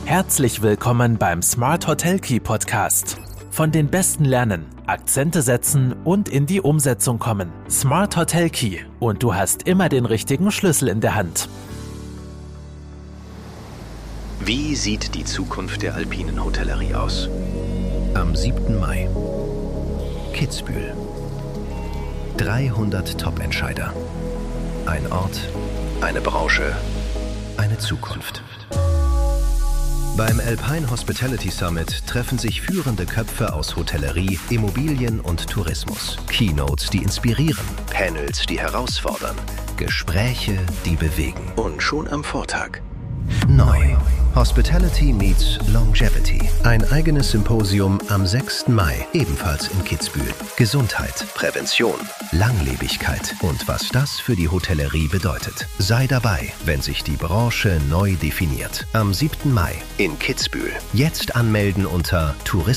Herzlich willkommen beim Smart Hotel Key Podcast. Von den Besten lernen, Akzente setzen und in die Umsetzung kommen. Smart Hotel Key und du hast immer den richtigen Schlüssel in der Hand. Wie sieht die Zukunft der alpinen Hotellerie aus? Am 7. Mai. Kitzbühel. 300 Top-Entscheider. Ein Ort, eine Branche, eine Zukunft. Beim Alpine Hospitality Summit treffen sich führende Köpfe aus Hotellerie, Immobilien und Tourismus. Keynotes, die inspirieren, Panels, die herausfordern, Gespräche, die bewegen. Und schon am Vortag. Neu. Hospitality meets Longevity. Ein eigenes Symposium am 6. Mai, ebenfalls in Kitzbühel. Gesundheit, Prävention, Langlebigkeit und was das für die Hotellerie bedeutet. Sei dabei, wenn sich die Branche neu definiert. Am 7. Mai in Kitzbühel. Jetzt anmelden unter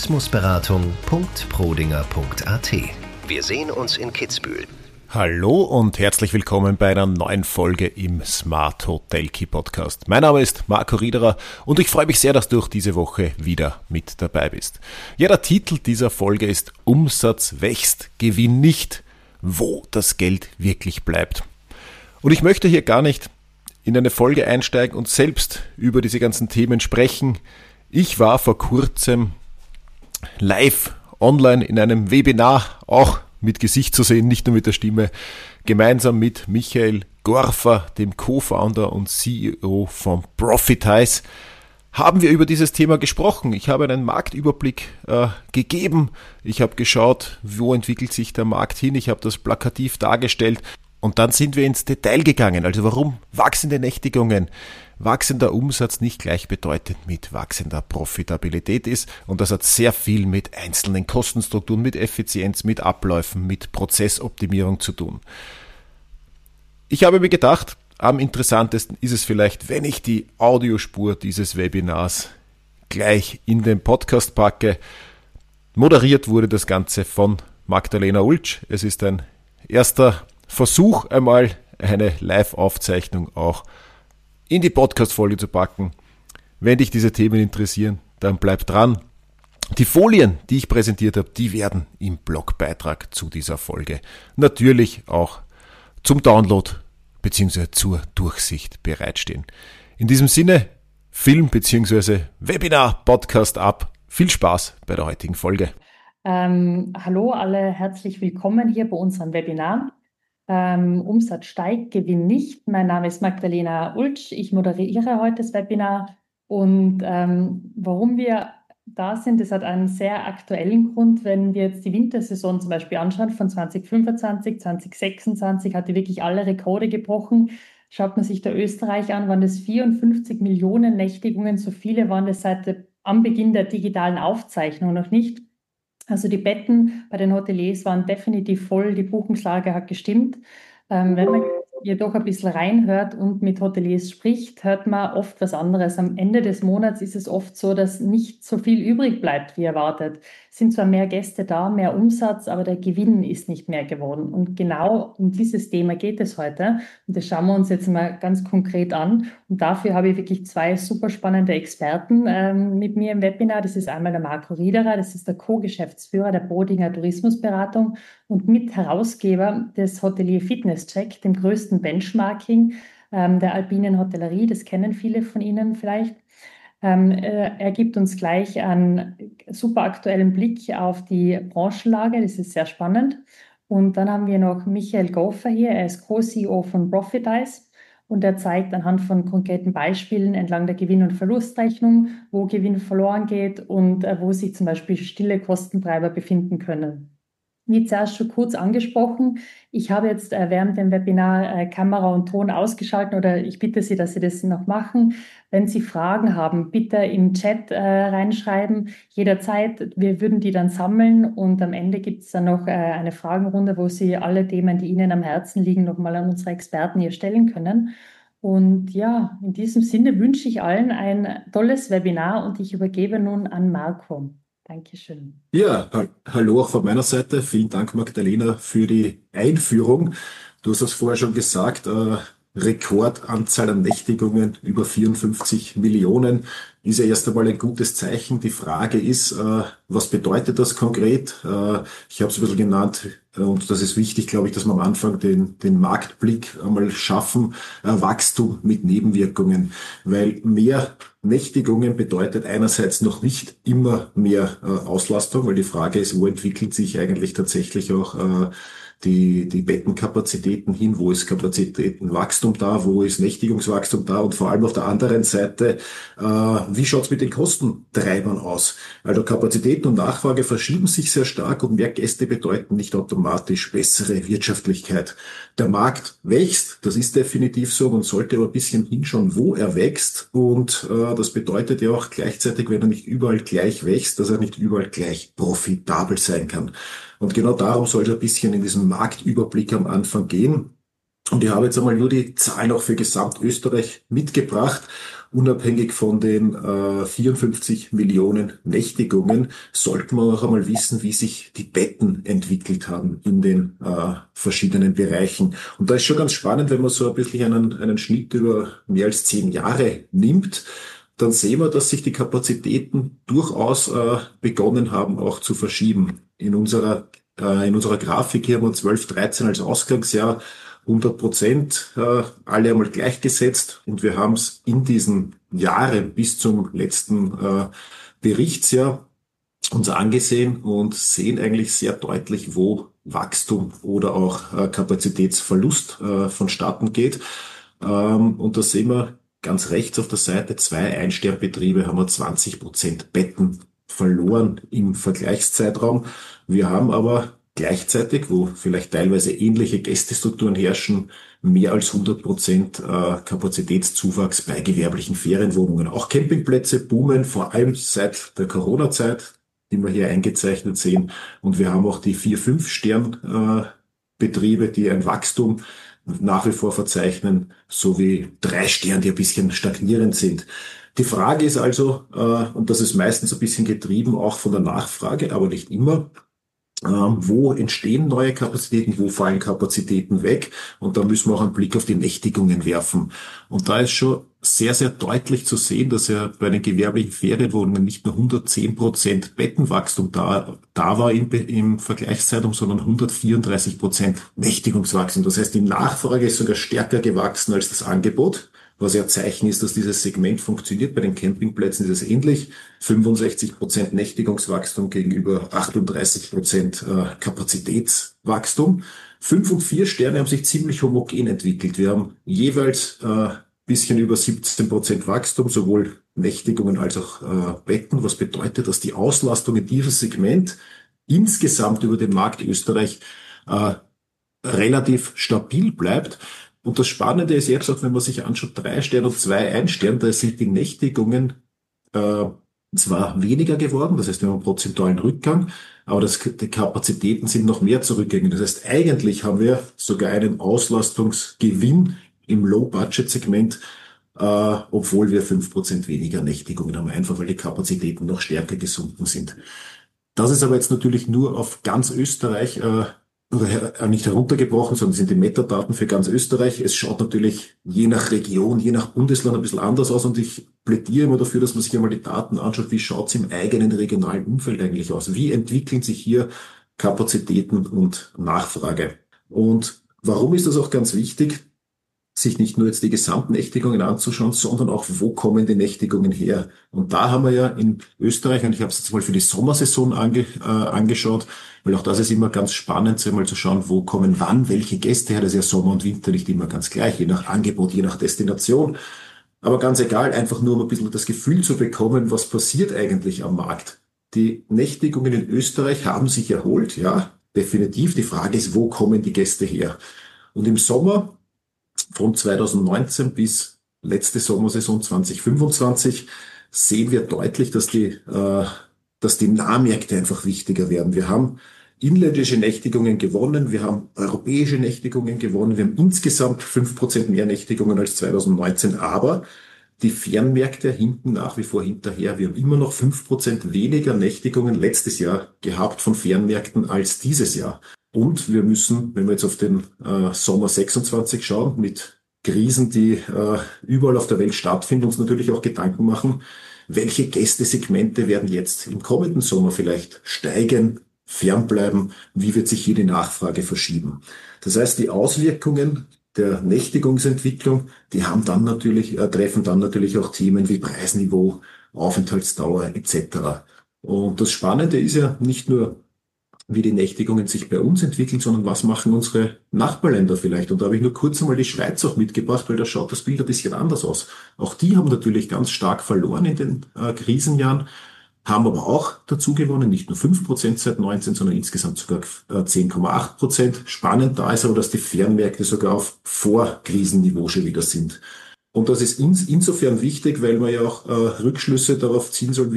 tourismusberatung.prodinger.at. Wir sehen uns in Kitzbühel. Hallo und herzlich willkommen bei einer neuen Folge im Smart Hotel Key Podcast. Mein Name ist Marco Riederer und ich freue mich sehr, dass du auch diese Woche wieder mit dabei bist. Ja, der Titel dieser Folge ist Umsatz wächst, Gewinn nicht, wo das Geld wirklich bleibt. Und ich möchte hier gar nicht in eine Folge einsteigen und selbst über diese ganzen Themen sprechen. Ich war vor kurzem live online in einem Webinar, auch mit Gesicht zu sehen, nicht nur mit der Stimme, gemeinsam mit Michael Gorfer, dem Co-Founder und CEO von Profitize, haben wir über dieses Thema gesprochen. Ich habe einen Marktüberblick gegeben. Ich habe geschaut, wo entwickelt sich der Markt hin. Ich habe das plakativ dargestellt. Und dann sind wir ins Detail gegangen. Also warum wachsende Nächtigungen, wachsender Umsatz nicht gleichbedeutend mit wachsender Profitabilität ist. Und das hat sehr viel mit einzelnen Kostenstrukturen, mit Effizienz, mit Abläufen, mit Prozessoptimierung zu tun. Ich habe mir gedacht, am interessantesten ist es vielleicht, wenn ich die Audiospur dieses Webinars gleich in den Podcast packe. Moderiert wurde das Ganze von Magdalena Ultsch. Es ist ein erster Versuch, einmal eine Live-Aufzeichnung auch in die Podcast-Folge zu packen. Wenn dich diese Themen interessieren, dann bleib dran. Die Folien, die ich präsentiert habe, die werden im Blogbeitrag zu dieser Folge natürlich auch zum Download bzw. zur Durchsicht bereitstehen. In diesem Sinne, Film bzw. Webinar-Podcast ab. Viel Spaß bei der heutigen Folge. Hallo alle, herzlich willkommen hier bei unserem Webinar. Umsatz steigt, Gewinn nicht. Mein Name ist Magdalena Ultsch. Ich moderiere heute das Webinar. Und warum wir da sind, das hat einen sehr aktuellen Grund. Wenn wir jetzt die Wintersaison zum Beispiel anschauen von 2025, 2026, hat die wirklich alle Rekorde gebrochen. Schaut man sich da Österreich an, waren das 54 Millionen Nächtigungen. So viele waren das am Beginn der digitalen Aufzeichnung noch nicht. Also die Betten bei den Hoteliers waren definitiv voll, die Buchungslage hat gestimmt. Wenn man jedoch ein bisschen reinhört und mit Hoteliers spricht, hört man oft was anderes. Am Ende des Monats ist es oft so, dass nicht so viel übrig bleibt, wie erwartet. Es sind zwar mehr Gäste da, mehr Umsatz, aber der Gewinn ist nicht mehr geworden. Und genau um dieses Thema geht es heute. Und das schauen wir uns jetzt mal ganz konkret an. Und dafür habe ich wirklich zwei super spannende Experten mit mir im Webinar. Das ist einmal der Marco Riederer, das ist der Co-Geschäftsführer der Prodinger Tourismusberatung und Mitherausgeber des Hotelier Fitness Check, dem größten Benchmarking der alpinen Hotellerie. Das kennen viele von Ihnen vielleicht. Er gibt uns gleich einen super aktuellen Blick auf die Branchenlage. Das ist sehr spannend. Und dann haben wir noch Michael Gorfer hier. Er ist Co-CEO von Profitize und er zeigt anhand von konkreten Beispielen entlang der Gewinn- und Verlustrechnung, wo Gewinn verloren geht und wo sich zum Beispiel stille Kostentreiber befinden können. Wie zuerst schon kurz angesprochen, ich habe jetzt während dem Webinar Kamera und Ton ausgeschaltet oder ich bitte Sie, dass Sie das noch machen. Wenn Sie Fragen haben, bitte im Chat reinschreiben, jederzeit. Wir würden die dann sammeln und am Ende gibt es dann noch eine Fragenrunde, wo Sie alle Themen, die Ihnen am Herzen liegen, nochmal an unsere Experten hier stellen können. Und ja, in diesem Sinne wünsche ich allen ein tolles Webinar und ich übergebe nun an Marco. Dankeschön. Ja, hallo auch von meiner Seite. Vielen Dank, Magdalena, für die Einführung. Du hast es vorher schon gesagt, Rekordanzahl an Nächtigungen, über 54 Millionen, ist ja erst einmal ein gutes Zeichen. Die Frage ist, was bedeutet das konkret? Ich habe es ein bisschen genannt, und das ist wichtig, glaube ich, dass wir am Anfang den Marktblick einmal schaffen. Wachstum mit Nebenwirkungen, weil mehr Nächtigungen bedeutet einerseits noch nicht immer mehr Auslastung, weil die Frage ist, wo entwickelt sich eigentlich tatsächlich auch die Bettenkapazitäten hin, wo ist Kapazitätenwachstum da, wo ist Nächtigungswachstum da und vor allem auf der anderen Seite, wie schaut's mit den Kostentreibern aus? Also Kapazitäten und Nachfrage verschieben sich sehr stark und mehr Gäste bedeuten nicht automatisch bessere Wirtschaftlichkeit. Der Markt wächst, das ist definitiv so, man sollte aber ein bisschen hinschauen, wo er wächst und das bedeutet ja auch gleichzeitig, wenn er nicht überall gleich wächst, dass er nicht überall gleich profitabel sein kann. Und genau darum soll es ein bisschen in diesem Marktüberblick am Anfang gehen. Und ich habe jetzt einmal nur die Zahlen auch für Gesamtösterreich mitgebracht. Unabhängig von den 54 Millionen Nächtigungen sollten wir auch einmal wissen, wie sich die Betten entwickelt haben in den verschiedenen Bereichen. Und da ist schon ganz spannend, wenn man so ein bisschen einen Schnitt über mehr als 10 Jahre nimmt, dann sehen wir, dass sich die Kapazitäten durchaus begonnen haben auch zu verschieben. In unserer Grafik hier haben wir 12, 13 als Ausgangsjahr, 100% alle einmal gleichgesetzt und wir haben es in diesen Jahren bis zum letzten Berichtsjahr uns angesehen und sehen eigentlich sehr deutlich, wo Wachstum oder auch Kapazitätsverlust vonstatten geht. Und da sehen wir ganz rechts auf der Seite, 2 Ein-Stern-Betriebe haben wir 20% Betten verloren im Vergleichszeitraum. Wir haben aber gleichzeitig, wo vielleicht teilweise ähnliche Gästestrukturen herrschen, mehr als 100% Kapazitätszuwachs bei gewerblichen Ferienwohnungen. Auch Campingplätze boomen, vor allem seit der Corona-Zeit, die wir hier eingezeichnet sehen. Und wir haben auch die 4-5 Stern-Betriebe, die ein Wachstum nach wie vor verzeichnen, sowie 3 Sterne, die ein bisschen stagnierend sind. Die Frage ist also, und das ist meistens ein bisschen getrieben auch von der Nachfrage, aber nicht immer, wo entstehen neue Kapazitäten, wo fallen Kapazitäten weg? Und da müssen wir auch einen Blick auf die Nächtigungen werfen. Und da ist schon sehr, sehr deutlich zu sehen, dass ja bei den gewerblichen Ferienwohnungen nicht nur 110% Bettenwachstum da war im Vergleichszeitraum, sondern 134% Nächtigungswachstum. Das heißt, die Nachfrage ist sogar stärker gewachsen als das Angebot, was ja Zeichen ist, dass dieses Segment funktioniert. Bei den Campingplätzen ist es ähnlich. 65% Nächtigungswachstum gegenüber 38% Kapazitätswachstum. 5 und 4 Sterne haben sich ziemlich homogen entwickelt. Wir haben jeweils bisschen über 17% Wachstum, sowohl Nächtigungen als auch Betten, was bedeutet, dass die Auslastung in diesem Segment insgesamt über den Markt Österreich relativ stabil bleibt. Und das Spannende ist jetzt auch, wenn man sich anschaut, 3 Sterne und 2 Ein-Sterne, da sind die Nächtigungen zwar weniger geworden, das heißt, wir haben einen prozentualen Rückgang, aber die Kapazitäten sind noch mehr zurückgegangen. Das heißt, eigentlich haben wir sogar einen Auslastungsgewinn im Low-Budget-Segment, obwohl wir 5% weniger Nächtigungen haben, einfach weil die Kapazitäten noch stärker gesunken sind. Das ist aber jetzt natürlich nur auf ganz Österreich oder nicht heruntergebrochen, sondern sind die Metadaten für ganz Österreich. Es schaut natürlich je nach Region, je nach Bundesland ein bisschen anders aus und ich plädiere immer dafür, dass man sich einmal die Daten anschaut, wie schaut es im eigenen regionalen Umfeld eigentlich aus? Wie entwickeln sich hier Kapazitäten und Nachfrage? Und warum ist das auch ganz wichtig, sich nicht nur jetzt die Gesamtnächtigungen anzuschauen, sondern auch, wo kommen die Nächtigungen her? Und da haben wir ja in Österreich, und ich habe es jetzt mal für die Sommersaison angeschaut, weil auch das ist immer ganz spannend, mal zu schauen, wo kommen wann welche Gäste her. Das ist ja Sommer und Winter nicht immer ganz gleich, je nach Angebot, je nach Destination. Aber ganz egal, einfach nur um ein bisschen das Gefühl zu bekommen, was passiert eigentlich am Markt. Die Nächtigungen in Österreich haben sich erholt, ja, definitiv. Die Frage ist, wo kommen die Gäste her? Und im Sommer von 2019 bis letzte Sommersaison 2025 sehen wir deutlich, dass die Nahmärkte einfach wichtiger werden. Wir haben inländische Nächtigungen gewonnen, wir haben europäische Nächtigungen gewonnen, wir haben insgesamt 5% mehr Nächtigungen als 2019, aber die Fernmärkte hinken nach wie vor hinterher. Wir haben immer noch 5% weniger Nächtigungen letztes Jahr gehabt von Fernmärkten als dieses Jahr. Und wir müssen, wenn wir jetzt auf den Sommer 26 schauen, mit Krisen, die überall auf der Welt stattfinden, uns natürlich auch Gedanken machen, welche Gästesegmente werden jetzt im kommenden Sommer vielleicht steigen, fernbleiben, wie wird sich hier die Nachfrage verschieben. Das heißt, die Auswirkungen der Nächtigungsentwicklung, die haben dann natürlich, treffen dann natürlich auch Themen wie Preisniveau, Aufenthaltsdauer etc. Und das Spannende ist ja nicht nur, wie die Nächtigungen sich bei uns entwickeln, sondern was machen unsere Nachbarländer vielleicht. Und da habe ich nur kurz einmal die Schweiz auch mitgebracht, weil da schaut das Bild ein bisschen anders aus. Auch die haben natürlich ganz stark verloren in den Krisenjahren, haben aber auch dazu gewonnen, nicht nur 5% seit 19, sondern insgesamt sogar 10,8%. Spannend da ist aber, dass die Fernmärkte sogar auf Vorkrisenniveau schon wieder sind. Und das ist insofern wichtig, weil man ja auch Rückschlüsse darauf ziehen soll,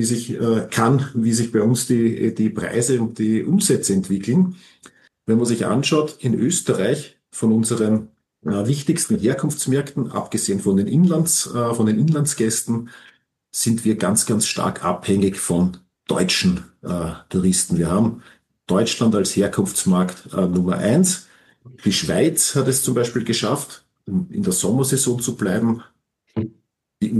wie sich bei uns die Preise und die Umsätze entwickeln. Wenn man sich anschaut, in Österreich von unseren wichtigsten Herkunftsmärkten, abgesehen von den Inlandsgästen, sind wir ganz, ganz stark abhängig von deutschen Touristen. Wir haben Deutschland als Herkunftsmarkt Nummer 1. Die Schweiz hat es zum Beispiel geschafft, in der Sommersaison zu bleiben. Die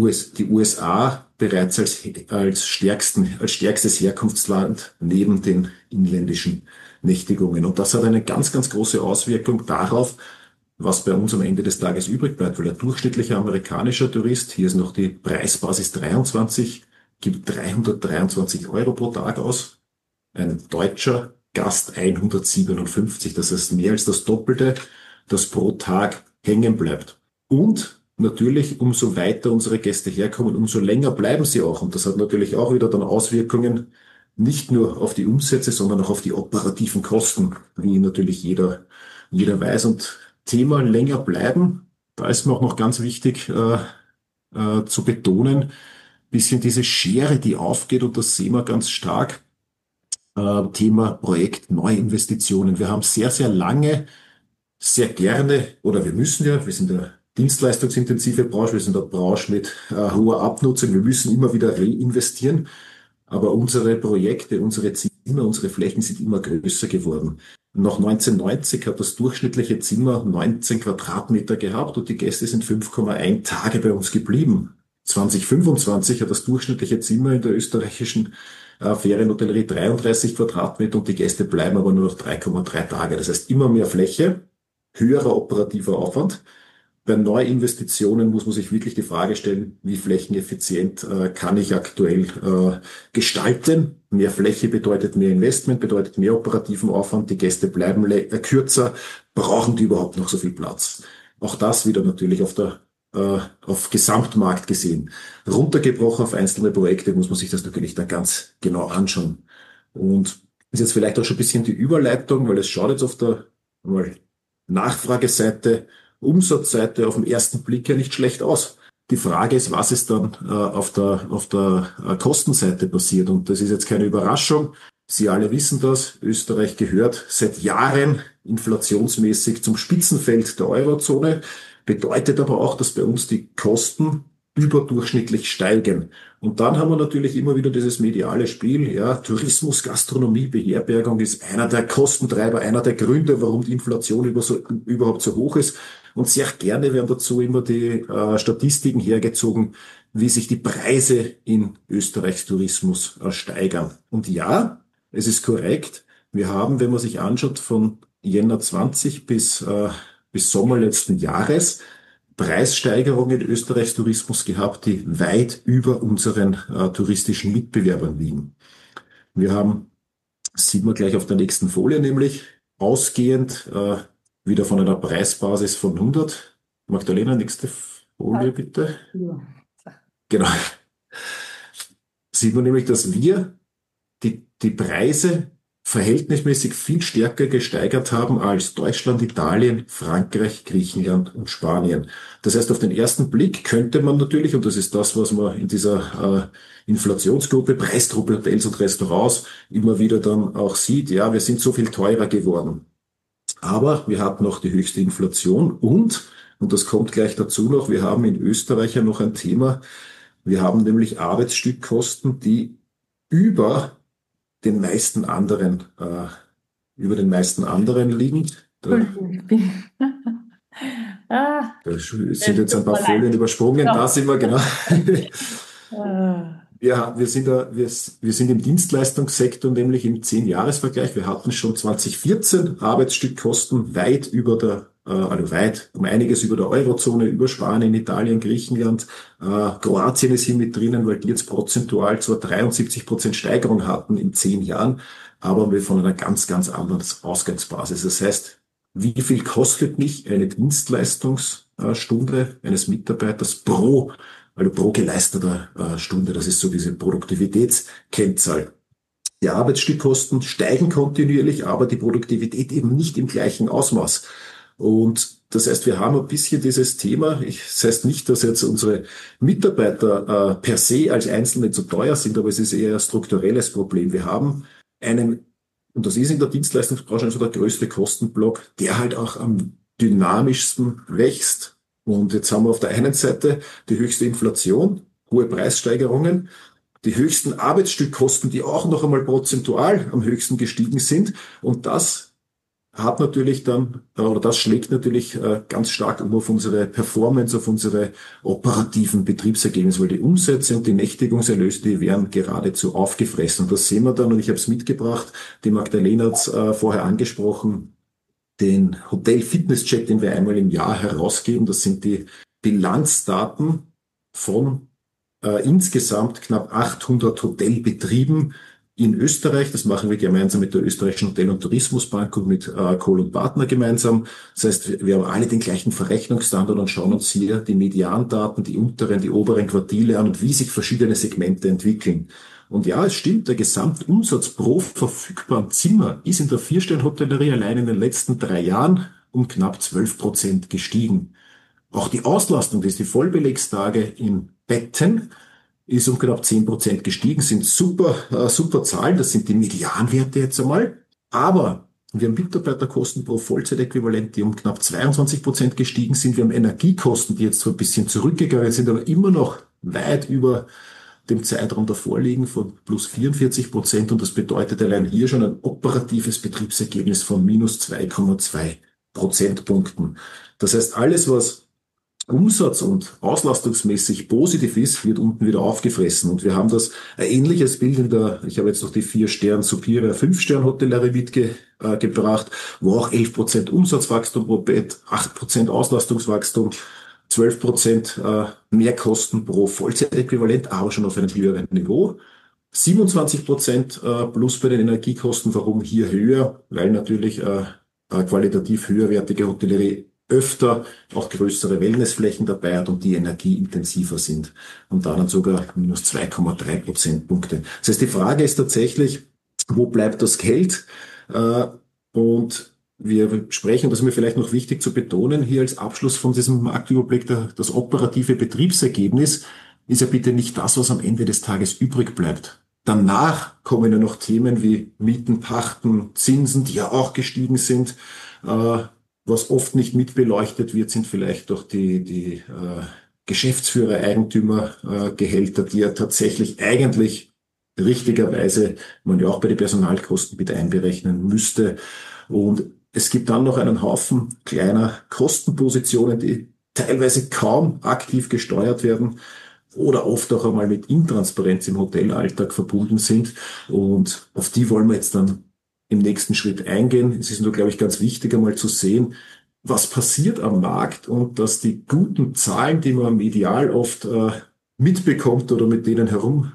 USA bereits als stärkstes Herkunftsland neben den inländischen Nächtigungen. Und das hat eine ganz, ganz große Auswirkung darauf, was bei uns am Ende des Tages übrig bleibt, weil der durchschnittliche amerikanische Tourist, hier ist noch die Preisbasis 23, gibt 323 Euro pro Tag aus. Ein deutscher Gast 157, das heißt mehr als das Doppelte, das pro Tag hängen bleibt. Und natürlich, umso weiter unsere Gäste herkommen, umso länger bleiben sie auch. Und das hat natürlich auch wieder dann Auswirkungen, nicht nur auf die Umsätze, sondern auch auf die operativen Kosten, wie natürlich jeder weiß. Und Thema länger bleiben, da ist mir auch noch ganz wichtig zu betonen, bisschen diese Schere, die aufgeht, und das sehen wir ganz stark. Thema Projekt Neuinvestitionen. Wir haben sehr, sehr lange, sehr gerne, oder wir sind eine dienstleistungsintensive Branche, wir sind eine Branche mit hoher Abnutzung, wir müssen immer wieder reinvestieren, aber unsere Projekte, unsere Zimmer, unsere Flächen sind immer größer geworden. Nach 1990 hat das durchschnittliche Zimmer 19 Quadratmeter gehabt und die Gäste sind 5,1 Tage bei uns geblieben. 2025 hat das durchschnittliche Zimmer in der österreichischen Ferienhotellerie 33 Quadratmeter und die Gäste bleiben aber nur noch 3,3 Tage. Das heißt immer mehr Fläche, höherer operativer Aufwand. Bei Neuinvestitionen muss man sich wirklich die Frage stellen, wie flächeneffizient kann ich aktuell gestalten. Mehr Fläche bedeutet mehr Investment, bedeutet mehr operativen Aufwand. Die Gäste bleiben kürzer. Brauchen die überhaupt noch so viel Platz? Auch das wieder natürlich auf Gesamtmarkt gesehen. Runtergebrochen auf einzelne Projekte muss man sich das natürlich dann ganz genau anschauen. Und ist jetzt vielleicht auch schon ein bisschen die Überleitung, weil es schaut jetzt auf der Nachfrageseite, Umsatzseite auf den ersten Blick ja nicht schlecht aus. Die Frage ist, was ist dann auf der Kostenseite passiert? Und das ist jetzt keine Überraschung. Sie alle wissen das. Österreich gehört seit Jahren inflationsmäßig zum Spitzenfeld der Eurozone. Bedeutet aber auch, dass bei uns die Kosten überdurchschnittlich steigen. Und dann haben wir natürlich immer wieder dieses mediale Spiel, ja, Tourismus, Gastronomie, Beherbergung ist einer der Kostentreiber, einer der Gründe, warum die Inflation überhaupt so hoch ist. Und sehr gerne werden dazu immer die Statistiken hergezogen, wie sich die Preise in Österreichs Tourismus steigern. Und ja, es ist korrekt. Wir haben, wenn man sich anschaut, von Jänner 20 bis Sommer letzten Jahres Preissteigerungen in Österreichs Tourismus gehabt, die weit über unseren touristischen Mitbewerbern liegen. Wir haben, sieht man gleich auf der nächsten Folie, nämlich ausgehend wieder von einer Preisbasis von 100. Magdalena, nächste Folie bitte. Ja. Genau. Sieht man nämlich, dass wir die Preise verhältnismäßig viel stärker gesteigert haben als Deutschland, Italien, Frankreich, Griechenland und Spanien. Das heißt, auf den ersten Blick könnte man natürlich, und das ist das, was man in dieser Inflationsgruppe, Preisgruppe Hotels und Restaurants immer wieder dann auch sieht, ja, wir sind so viel teurer geworden. Aber wir hatten noch die höchste Inflation und das kommt gleich dazu noch, wir haben in Österreich ja noch ein Thema, wir haben nämlich Arbeitsstückkosten, die über den meisten anderen liegen. Da sind es jetzt ein tut paar mir leid. Folien übersprungen. Ja. Da sind wir, genau. Äh, Ja, wir sind im Dienstleistungssektor, nämlich im 10-Jahres-Vergleich. Wir hatten schon 2014 Arbeitsstückkosten weit über also weit um einiges über der Eurozone, über Spanien, Italien, Griechenland. Kroatien ist hier mit drinnen, weil die jetzt prozentual zwar 73% Steigerung hatten in 10 Jahren, aber wir von einer ganz, ganz anderen Ausgangsbasis. Das heißt, wie viel kostet mich eine Dienstleistungsstunde eines Mitarbeiters pro geleisteter Stunde? Das ist so diese Produktivitätskennzahl. Die Arbeitsstückkosten steigen kontinuierlich, aber die Produktivität eben nicht im gleichen Ausmaß. Und das heißt, wir haben ein bisschen dieses Thema. Das heißt nicht, dass jetzt unsere Mitarbeiter per se als Einzelne zu teuer sind, aber es ist eher ein strukturelles Problem. Wir haben und das ist in der Dienstleistungsbranche also der größte Kostenblock, der halt auch am dynamischsten wächst. Und jetzt haben wir auf der einen Seite die höchste Inflation, hohe Preissteigerungen, die höchsten Arbeitsstückkosten, die auch noch einmal prozentual am höchsten gestiegen sind. Und das das schlägt natürlich ganz stark auf unsere Performance, auf unsere operativen Betriebsergebnisse, weil die Umsätze und die Nächtigungserlöse, die werden geradezu aufgefressen. Und das sehen wir dann, und ich habe es mitgebracht, die Magdalena hat es vorher angesprochen, den Hotel-Fitness-Check, den wir einmal im Jahr herausgeben. Das sind die Bilanzdaten von insgesamt knapp 800 Hotelbetrieben in Österreich. Das machen wir gemeinsam mit der Österreichischen Hotel- und Tourismusbank und mit Kohl & Partner gemeinsam. Das heißt, wir haben alle den gleichen Verrechnungsstandard und schauen uns hier die Mediandaten, die unteren, die oberen Quartile an und wie sich verschiedene Segmente entwickeln. Und ja, es stimmt, der Gesamtumsatz pro verfügbaren Zimmer ist in der Vier-Sterne-Hotellerie allein in den letzten 3 Jahren um knapp 12% gestiegen. Auch die Auslastung, das ist die Vollbelegstage in Betten, ist um knapp 10% gestiegen, sind super Zahlen, das sind die Medianwerte jetzt einmal. Aber wir haben Mitarbeiterkosten pro Vollzeitäquivalent, die um knapp 22% gestiegen sind. Wir haben Energiekosten, die jetzt so ein bisschen zurückgegangen sind, aber immer noch weit über dem Zeitraum davor liegen von plus 44%. Und das bedeutet allein hier schon ein operatives Betriebsergebnis von minus 2,2 Prozentpunkten. Das heißt, alles, was umsatz- und auslastungsmäßig positiv ist, wird unten wieder aufgefressen. Und wir haben ein ähnliches Bild ich habe jetzt noch die 4-Stern Superior 5-Stern-Hotellerie mitgebracht, wo auch 11% Umsatzwachstum pro Bett, 8% Auslastungswachstum, 12% Mehrkosten pro Vollzeitäquivalent, aber schon auf einem höheren Niveau. 27% plus bei den Energiekosten. Warum hier höher? Weil natürlich qualitativ höherwertige Hotellerie öfter auch größere Wellnessflächen dabei hat und die energieintensiver sind. Und dann sogar minus 2,3 Prozentpunkte. Das heißt, die Frage ist tatsächlich, wo bleibt das Geld? Und wir sprechen, das ist mir vielleicht noch wichtig zu betonen, hier als Abschluss von diesem Marktüberblick, das operative Betriebsergebnis ist ja bitte nicht das, was am Ende des Tages übrig bleibt. Danach kommen ja noch Themen wie Mieten, Pachten, Zinsen, die ja auch gestiegen sind. Was oft nicht mitbeleuchtet wird, sind vielleicht doch die Geschäftsführer, Eigentümergehälter, die ja tatsächlich eigentlich richtigerweise man ja auch bei den Personalkosten bitte einberechnen müsste. Und es gibt dann noch einen Haufen kleiner Kostenpositionen, die teilweise kaum aktiv gesteuert werden oder oft auch einmal mit Intransparenz im Hotelalltag verbunden sind. Und auf die wollen wir jetzt dann im nächsten Schritt eingehen. Es ist nur, glaube ich, ganz wichtig, einmal zu sehen, was passiert am Markt und dass die guten Zahlen, die man medial oft mitbekommt oder mit denen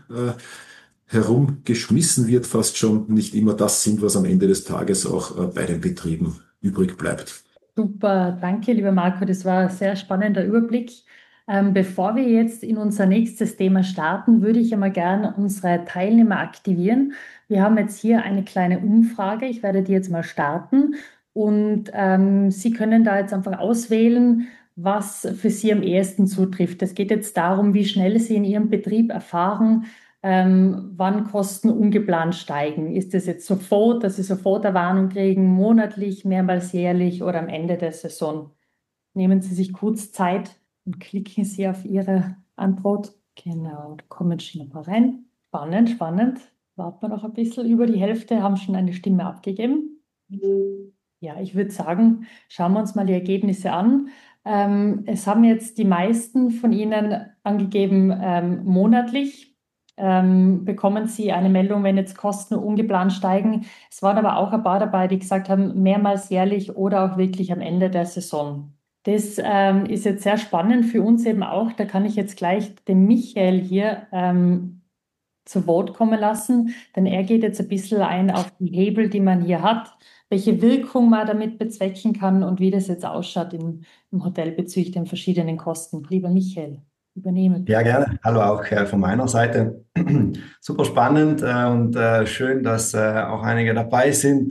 herumgeschmissen wird, fast schon nicht immer das sind, was am Ende des Tages auch bei den Betrieben übrig bleibt. Super, danke, lieber Marco. Das war ein sehr spannender Überblick. Bevor wir jetzt in unser nächstes Thema starten, würde ich einmal gerne unsere Teilnehmer aktivieren. Wir haben jetzt hier eine kleine Umfrage. Ich werde die jetzt mal starten und Sie können da jetzt einfach auswählen, was für Sie am ehesten zutrifft. Es geht jetzt darum, wie schnell Sie in Ihrem Betrieb erfahren, wann Kosten ungeplant steigen. Ist es jetzt sofort, dass Sie sofort eine Warnung kriegen, monatlich, mehrmals jährlich oder am Ende der Saison? Nehmen Sie sich kurz Zeit und klicken Sie auf Ihre Antwort. Genau, da kommen schon ein paar rein. Spannend, spannend. Warten wir noch ein bisschen. Über die Hälfte haben schon eine Stimme abgegeben. Ja, ich würde sagen, schauen wir uns mal die Ergebnisse an. Es haben jetzt die meisten von Ihnen angegeben, monatlich bekommen Sie eine Meldung, wenn jetzt Kosten ungeplant steigen. Es waren aber auch ein paar dabei, die gesagt haben, mehrmals jährlich oder auch wirklich am Ende der Saison. Das ist jetzt sehr spannend für uns eben auch. Da kann ich jetzt gleich den Michael hier zu Wort kommen lassen, denn er geht jetzt ein bisschen ein auf die Hebel, die man hier hat, welche Wirkung man damit bezwecken kann und wie das jetzt ausschaut im Hotel bezüglich den verschiedenen Kosten. Lieber Michael, übernehme bitte. Ja, gerne. Hallo auch von meiner Seite. Super spannend und schön, dass auch einige dabei sind.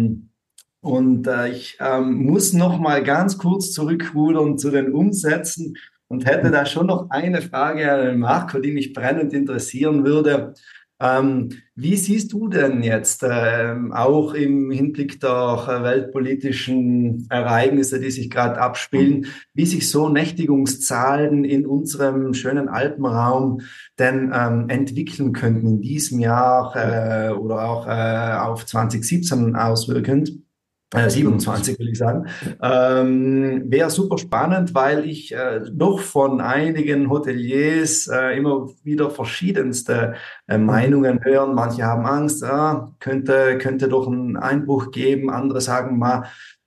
Ich muss noch mal ganz kurz zurückrudern zu den Umsätzen und hätte da schon noch eine Frage an den Marco, die mich brennend interessieren würde. Wie siehst du denn jetzt auch im Hinblick der weltpolitischen Ereignisse, die sich gerade abspielen, wie sich so Nächtigungszahlen in unserem schönen Alpenraum denn entwickeln könnten in diesem Jahr oder auch auf 2017 auswirkend? 27 will ich sagen. Wäre super spannend, weil ich doch von einigen Hoteliers immer wieder verschiedenste Meinungen höre. Manche haben Angst, könnte doch einen Einbruch geben. Andere sagen mal,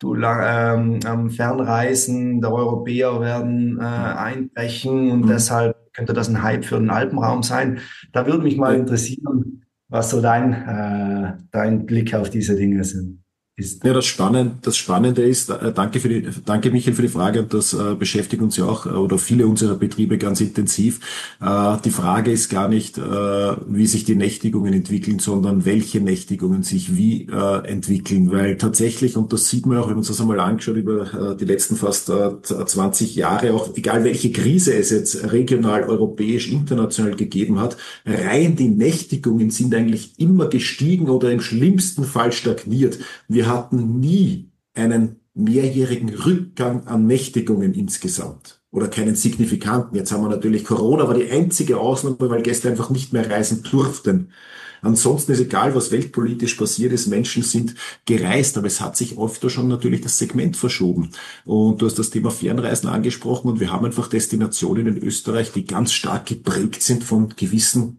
Fernreisen der Europäer werden einbrechen und deshalb könnte das ein Hype für den Alpenraum sein. Da würde mich mal interessieren, was so dein Blick auf diese Dinge sind. Ja, das Spannende ist, danke Michael für die Frage, und das beschäftigt uns ja auch oder viele unserer Betriebe ganz intensiv. Die Frage ist gar nicht, wie sich die Nächtigungen entwickeln, sondern welche Nächtigungen sich wie entwickeln, weil tatsächlich, und das sieht man auch, wenn man uns das einmal angeschaut über die letzten fast 20 Jahre, auch egal welche Krise es jetzt regional, europäisch, international gegeben hat, rein die Nächtigungen sind eigentlich immer gestiegen oder im schlimmsten Fall stagniert. Wir hatten nie einen mehrjährigen Rückgang an Nächtigungen insgesamt oder keinen signifikanten. Jetzt haben wir natürlich Corona, war die einzige Ausnahme, weil Gäste einfach nicht mehr reisen durften. Ansonsten ist egal, was weltpolitisch passiert ist, Menschen sind gereist, aber es hat sich oft schon natürlich das Segment verschoben. Und du hast das Thema Fernreisen angesprochen und wir haben einfach Destinationen in Österreich, die ganz stark geprägt sind von gewissen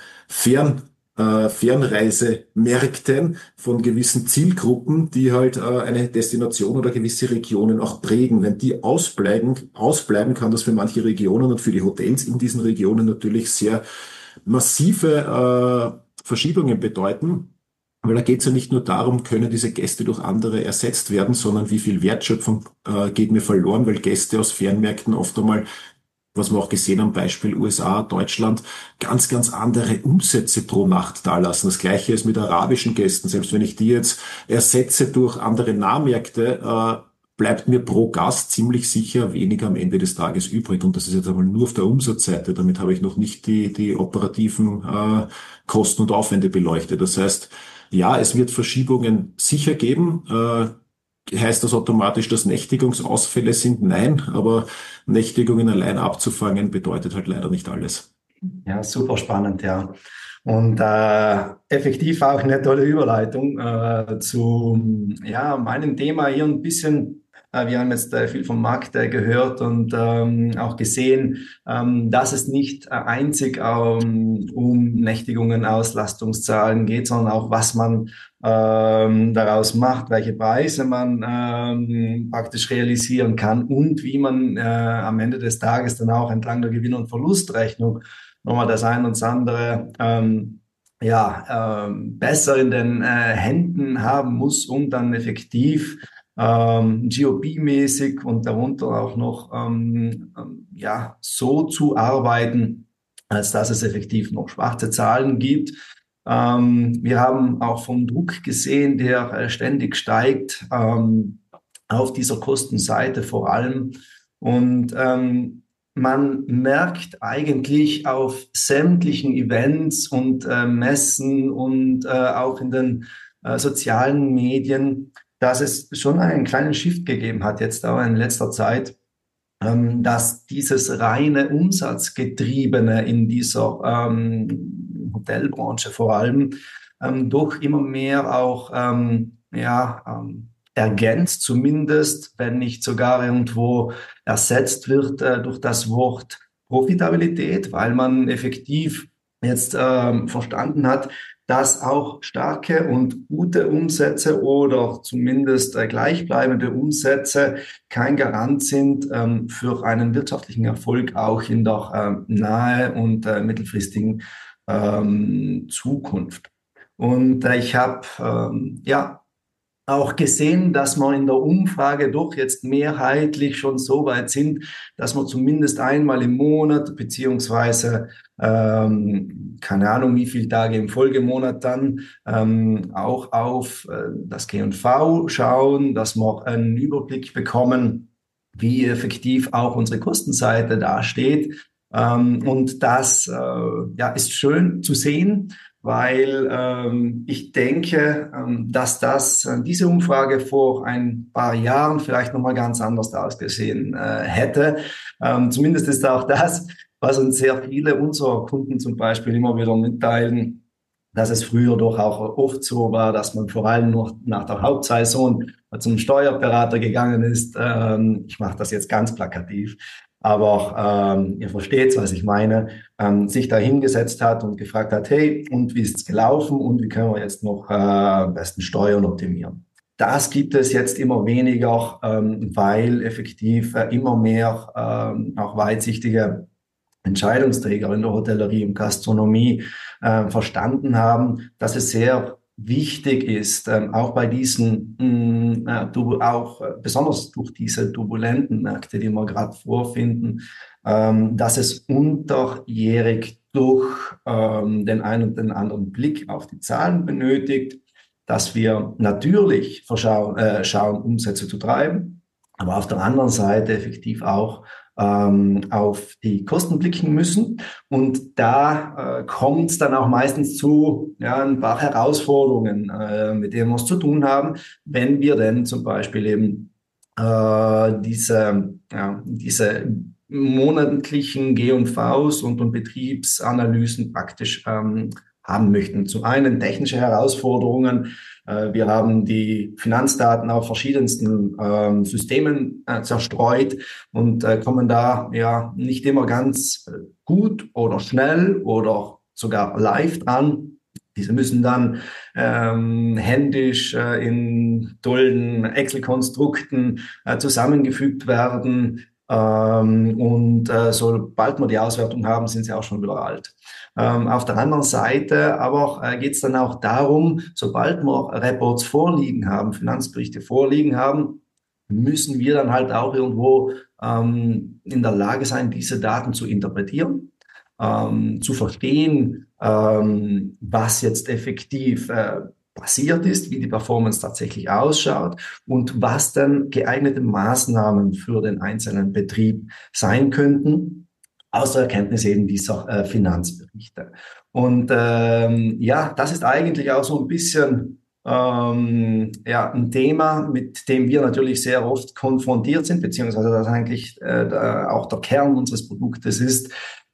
Fernreisemärkten von gewissen Zielgruppen, die halt eine Destination oder gewisse Regionen auch prägen. Wenn die ausbleiben, kann das für manche Regionen und für die Hotels in diesen Regionen natürlich sehr massive Verschiebungen bedeuten. Weil da geht es ja nicht nur darum, können diese Gäste durch andere ersetzt werden, sondern wie viel Wertschöpfung geht mir verloren, weil Gäste aus Fernmärkten oft einmal, was wir auch gesehen haben, Beispiel USA, Deutschland, ganz, ganz andere Umsätze pro Nacht dalassen. Das Gleiche ist mit arabischen Gästen. Selbst wenn ich die jetzt ersetze durch andere Nahmärkte, bleibt mir pro Gast ziemlich sicher weniger am Ende des Tages übrig. Und das ist jetzt einmal nur auf der Umsatzseite. Damit habe ich noch nicht die operativen Kosten und Aufwände beleuchtet. Das heißt, ja, es wird Verschiebungen sicher geben. Heißt das automatisch, dass Nächtigungsausfälle sind? Nein, aber Nächtigungen allein abzufangen bedeutet halt leider nicht alles. Ja, super spannend, ja. Und effektiv auch eine tolle Überleitung zu meinem Thema hier ein bisschen. Wir haben jetzt viel vom Markt gehört und auch gesehen, dass es nicht einzig um Nächtigungen, Auslastungszahlen geht, sondern auch, was man daraus macht, welche Preise man praktisch realisieren kann und wie man am Ende des Tages dann auch entlang der Gewinn- und Verlustrechnung nochmal das ein und das andere besser in den Händen haben muss, um dann effektiv GOP-mäßig und darunter auch noch so zu arbeiten, als dass es effektiv noch schwarze Zahlen gibt. Wir haben auch vom Druck gesehen, der ständig steigt, auf dieser Kostenseite vor allem. Und man merkt eigentlich auf sämtlichen Events und Messen und auch in den sozialen Medien, dass es schon einen kleinen Shift gegeben hat, jetzt auch in letzter Zeit, dass dieses reine Umsatzgetriebene in dieser Hotelbranche vor allem doch immer mehr auch ergänzt, zumindest, wenn nicht sogar irgendwo ersetzt wird durch das Wort Profitabilität, weil man effektiv jetzt verstanden hat, dass auch starke und gute Umsätze oder zumindest gleichbleibende Umsätze kein Garant sind für einen wirtschaftlichen Erfolg auch in der nahe- und mittelfristigen Zukunft. Und ich habe auch gesehen, dass wir in der Umfrage doch jetzt mehrheitlich schon so weit sind, dass wir zumindest einmal im Monat beziehungsweise keine Ahnung, wie viele Tage im Folgemonat dann auch auf das G&V schauen, dass wir einen Überblick bekommen, wie effektiv auch unsere Kostenseite dasteht. Und das ist schön zu sehen, weil ich denke, dass diese Umfrage vor ein paar Jahren vielleicht nochmal ganz anders ausgesehen hätte. Zumindest ist auch das, was uns sehr viele unserer Kunden zum Beispiel immer wieder mitteilen, dass es früher doch auch oft so war, dass man vor allem nur nach der Hauptsaison zum Steuerberater gegangen ist. Ich mache das jetzt ganz plakativ. Aber ihr versteht, was ich meine, sich da hingesetzt hat und gefragt hat, hey, und wie ist es gelaufen und wie können wir jetzt noch am besten Steuern optimieren? Das gibt es jetzt immer weniger, weil effektiv immer mehr auch weitsichtige Entscheidungsträger in der Hotellerie und Gastronomie verstanden haben, dass es sehr wichtig ist, auch bei diesen, besonders durch diese turbulenten Märkte, die wir gerade vorfinden, dass es unterjährig durch den einen und den anderen Blick auf die Zahlen benötigt, dass wir natürlich schauen, Umsätze zu treiben, aber auf der anderen Seite effektiv auch auf die Kosten blicken müssen. Und da kommt es dann auch meistens zu ein paar Herausforderungen, mit denen wir es zu tun haben, wenn wir denn zum Beispiel eben diese monatlichen G&Vs und Betriebsanalysen praktisch haben möchten. Zum einen technische Herausforderungen. Wir haben die Finanzdaten auf verschiedensten Systemen zerstreut und kommen da nicht immer ganz gut oder schnell oder sogar live dran. Diese müssen dann händisch in tollen Excel-Konstrukten zusammengefügt werden. Und sobald wir die Auswertung haben, sind sie auch schon wieder alt. Auf der anderen Seite aber geht es dann auch darum, sobald wir Reports vorliegen haben, Finanzberichte vorliegen haben, müssen wir dann halt auch irgendwo in der Lage sein, diese Daten zu interpretieren, zu verstehen, was jetzt effektiv passiert ist, wie die Performance tatsächlich ausschaut und was dann geeignete Maßnahmen für den einzelnen Betrieb sein könnten, aus der Erkenntnis eben dieser Finanzberichte. Und das ist eigentlich auch so ein bisschen ein Thema, mit dem wir natürlich sehr oft konfrontiert sind, beziehungsweise das eigentlich auch der Kern unseres Produktes ist.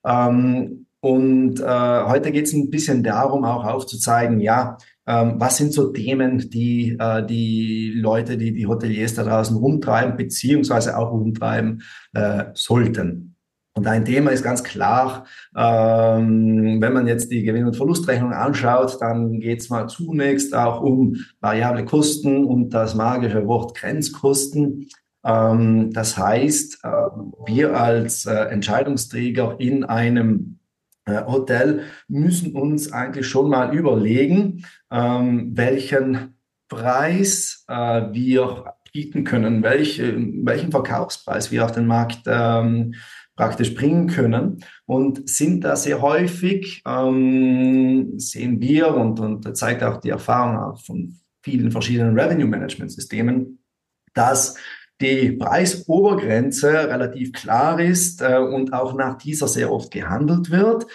Heute geht es ein bisschen darum, auch aufzuzeigen, was sind so Themen, die die Leute, die Hoteliers da draußen rumtreiben, beziehungsweise auch rumtreiben sollten. Und ein Thema ist ganz klar, wenn man jetzt die Gewinn- und Verlustrechnung anschaut, dann geht es mal zunächst auch um variable Kosten und das magische Wort Grenzkosten. Das heißt, wir als Entscheidungsträger in einem Hotel müssen uns eigentlich schon mal überlegen, welchen Preis wir bieten können, welchen Verkaufspreis wir auf den Markt praktisch bringen können und sind da sehr häufig, sehen wir und zeigt auch die Erfahrung von vielen verschiedenen Revenue-Management-Systemen, dass die Preisobergrenze relativ klar ist und auch nach dieser sehr oft gehandelt wird,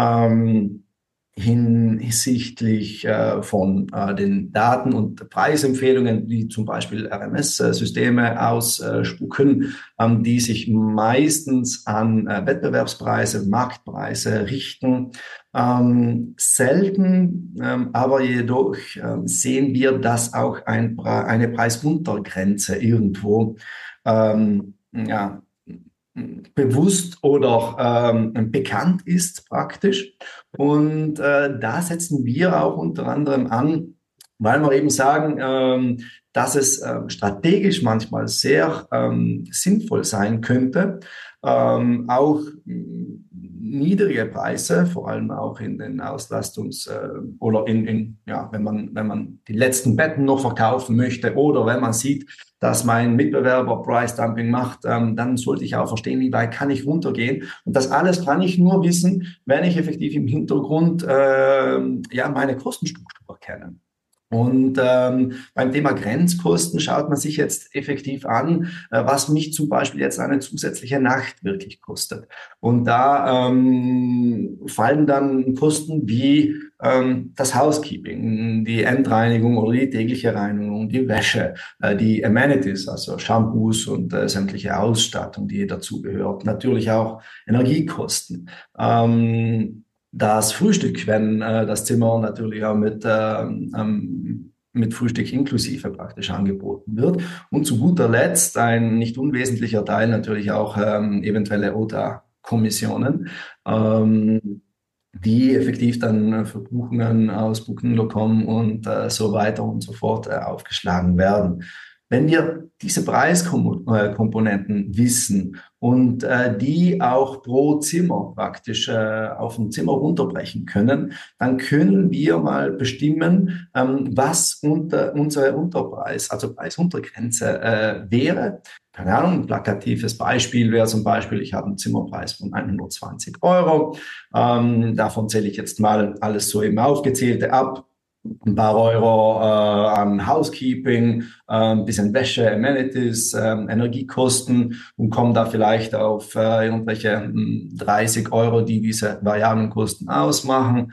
hinsichtlich von den Daten und Preisempfehlungen, die zum Beispiel RMS-Systeme ausspucken, die sich meistens an Wettbewerbspreise, Marktpreise richten. Selten, aber jedoch sehen wir, dass auch eine Preisuntergrenze irgendwo ja, bewusst oder bekannt ist praktisch. Und da setzen wir auch unter anderem an, weil wir eben sagen, dass es strategisch manchmal sehr sinnvoll sein könnte, auch niedrige Preise, vor allem auch in den oder wenn man die letzten Betten noch verkaufen möchte oder wenn man sieht, dass mein Mitbewerber Price Dumping macht, dann sollte ich auch verstehen, wie weit kann ich runtergehen. Und das alles kann ich nur wissen, wenn ich effektiv im Hintergrund meine Kostenstruktur kenne. Und beim Thema Grenzkosten schaut man sich jetzt effektiv an, was mich zum Beispiel jetzt eine zusätzliche Nacht wirklich kostet. Und da fallen dann Kosten wie das Housekeeping, die Endreinigung oder die tägliche Reinigung, die Wäsche, die Amenities, also Shampoos und sämtliche Ausstattung, die dazugehört. Natürlich auch Energiekosten. Das Frühstück, wenn das Zimmer natürlich auch mit Frühstück inklusive praktisch angeboten wird. Und zu guter Letzt ein nicht unwesentlicher Teil natürlich auch eventuelle OTA-Kommissionen, die effektiv dann für Buchungen aus Booking.com und so weiter und so fort aufgeschlagen werden. Wenn wir diese Preiskomponenten wissen und die auch pro Zimmer praktisch auf ein Zimmer runterbrechen können, dann können wir mal bestimmen, was unsere Unterpreis, also Preisuntergrenze wäre. Keine Ahnung, ein plakatives Beispiel wäre zum Beispiel, ich habe einen Zimmerpreis von 120 Euro. Davon zähle ich jetzt mal alles so im Aufgezählte ab. Ein paar Euro an Housekeeping, ein bisschen Wäsche, Amenities, Energiekosten und kommen da vielleicht auf irgendwelche 30 Euro, die diese variablen Kosten ausmachen.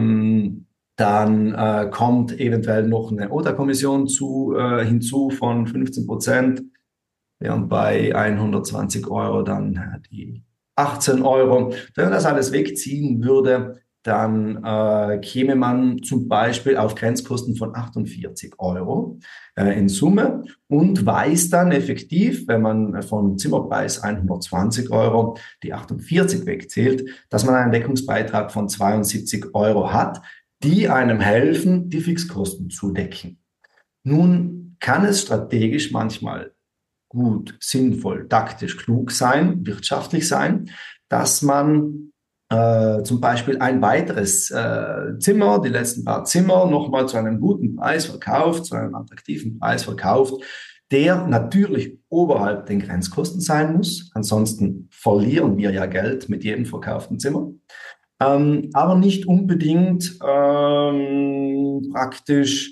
Dann kommt eventuell noch eine OTA-Kommission hinzu von 15%, während bei 120 Euro dann die 18 Euro. Wenn man das alles wegziehen würde, dann käme man zum Beispiel auf Grenzkosten von 48 Euro in Summe und weiß dann effektiv, wenn man von Zimmerpreis 120 Euro die 48 wegzählt, dass man einen Deckungsbeitrag von 72 Euro hat, die einem helfen, die Fixkosten zu decken. Nun kann es strategisch manchmal gut, sinnvoll, taktisch, klug sein, wirtschaftlich sein, dass man zum Beispiel ein weiteres Zimmer, die letzten paar Zimmer, nochmal zu einem guten Preis verkauft, zu einem attraktiven Preis verkauft, der natürlich oberhalb den Grenzkosten sein muss. Ansonsten verlieren wir ja Geld mit jedem verkauften Zimmer. Aber nicht unbedingt praktisch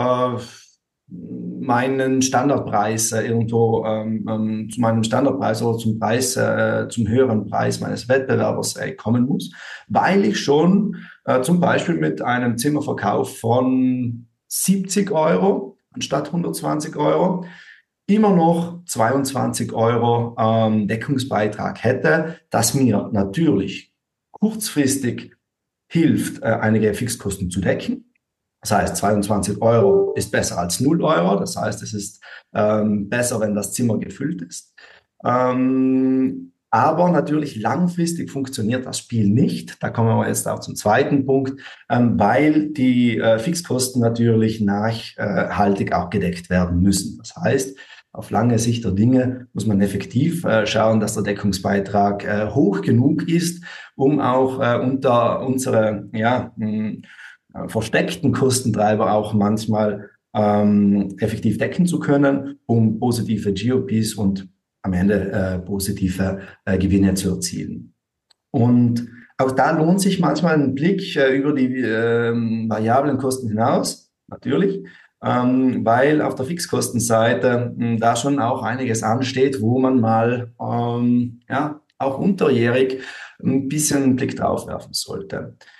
meinen Standardpreis irgendwo zu meinem Standardpreis oder zum höheren Preis meines Wettbewerbers kommen muss, weil ich schon zum Beispiel mit einem Zimmerverkauf von 70 Euro anstatt 120 Euro immer noch 22 Euro Deckungsbeitrag hätte, das mir natürlich kurzfristig hilft, einige Fixkosten zu decken. Das heißt, 22 Euro ist besser als 0 Euro. Das heißt, es ist besser, wenn das Zimmer gefüllt ist. Aber natürlich langfristig funktioniert das Spiel nicht. Da kommen wir jetzt auch zum zweiten Punkt, weil die Fixkosten natürlich nachhaltig auch gedeckt werden müssen. Das heißt, auf lange Sicht der Dinge muss man effektiv schauen, dass der Deckungsbeitrag hoch genug ist, um auch unter unsere versteckten Kostentreiber auch manchmal effektiv decken zu können, um positive GOPs und am Ende positive Gewinne zu erzielen. Und auch da lohnt sich manchmal ein Blick über die variablen Kosten hinaus, natürlich, weil auf der Fixkostenseite da schon auch einiges ansteht, wo man mal auch unterjährig ein bisschen einen Blick drauf werfen sollte.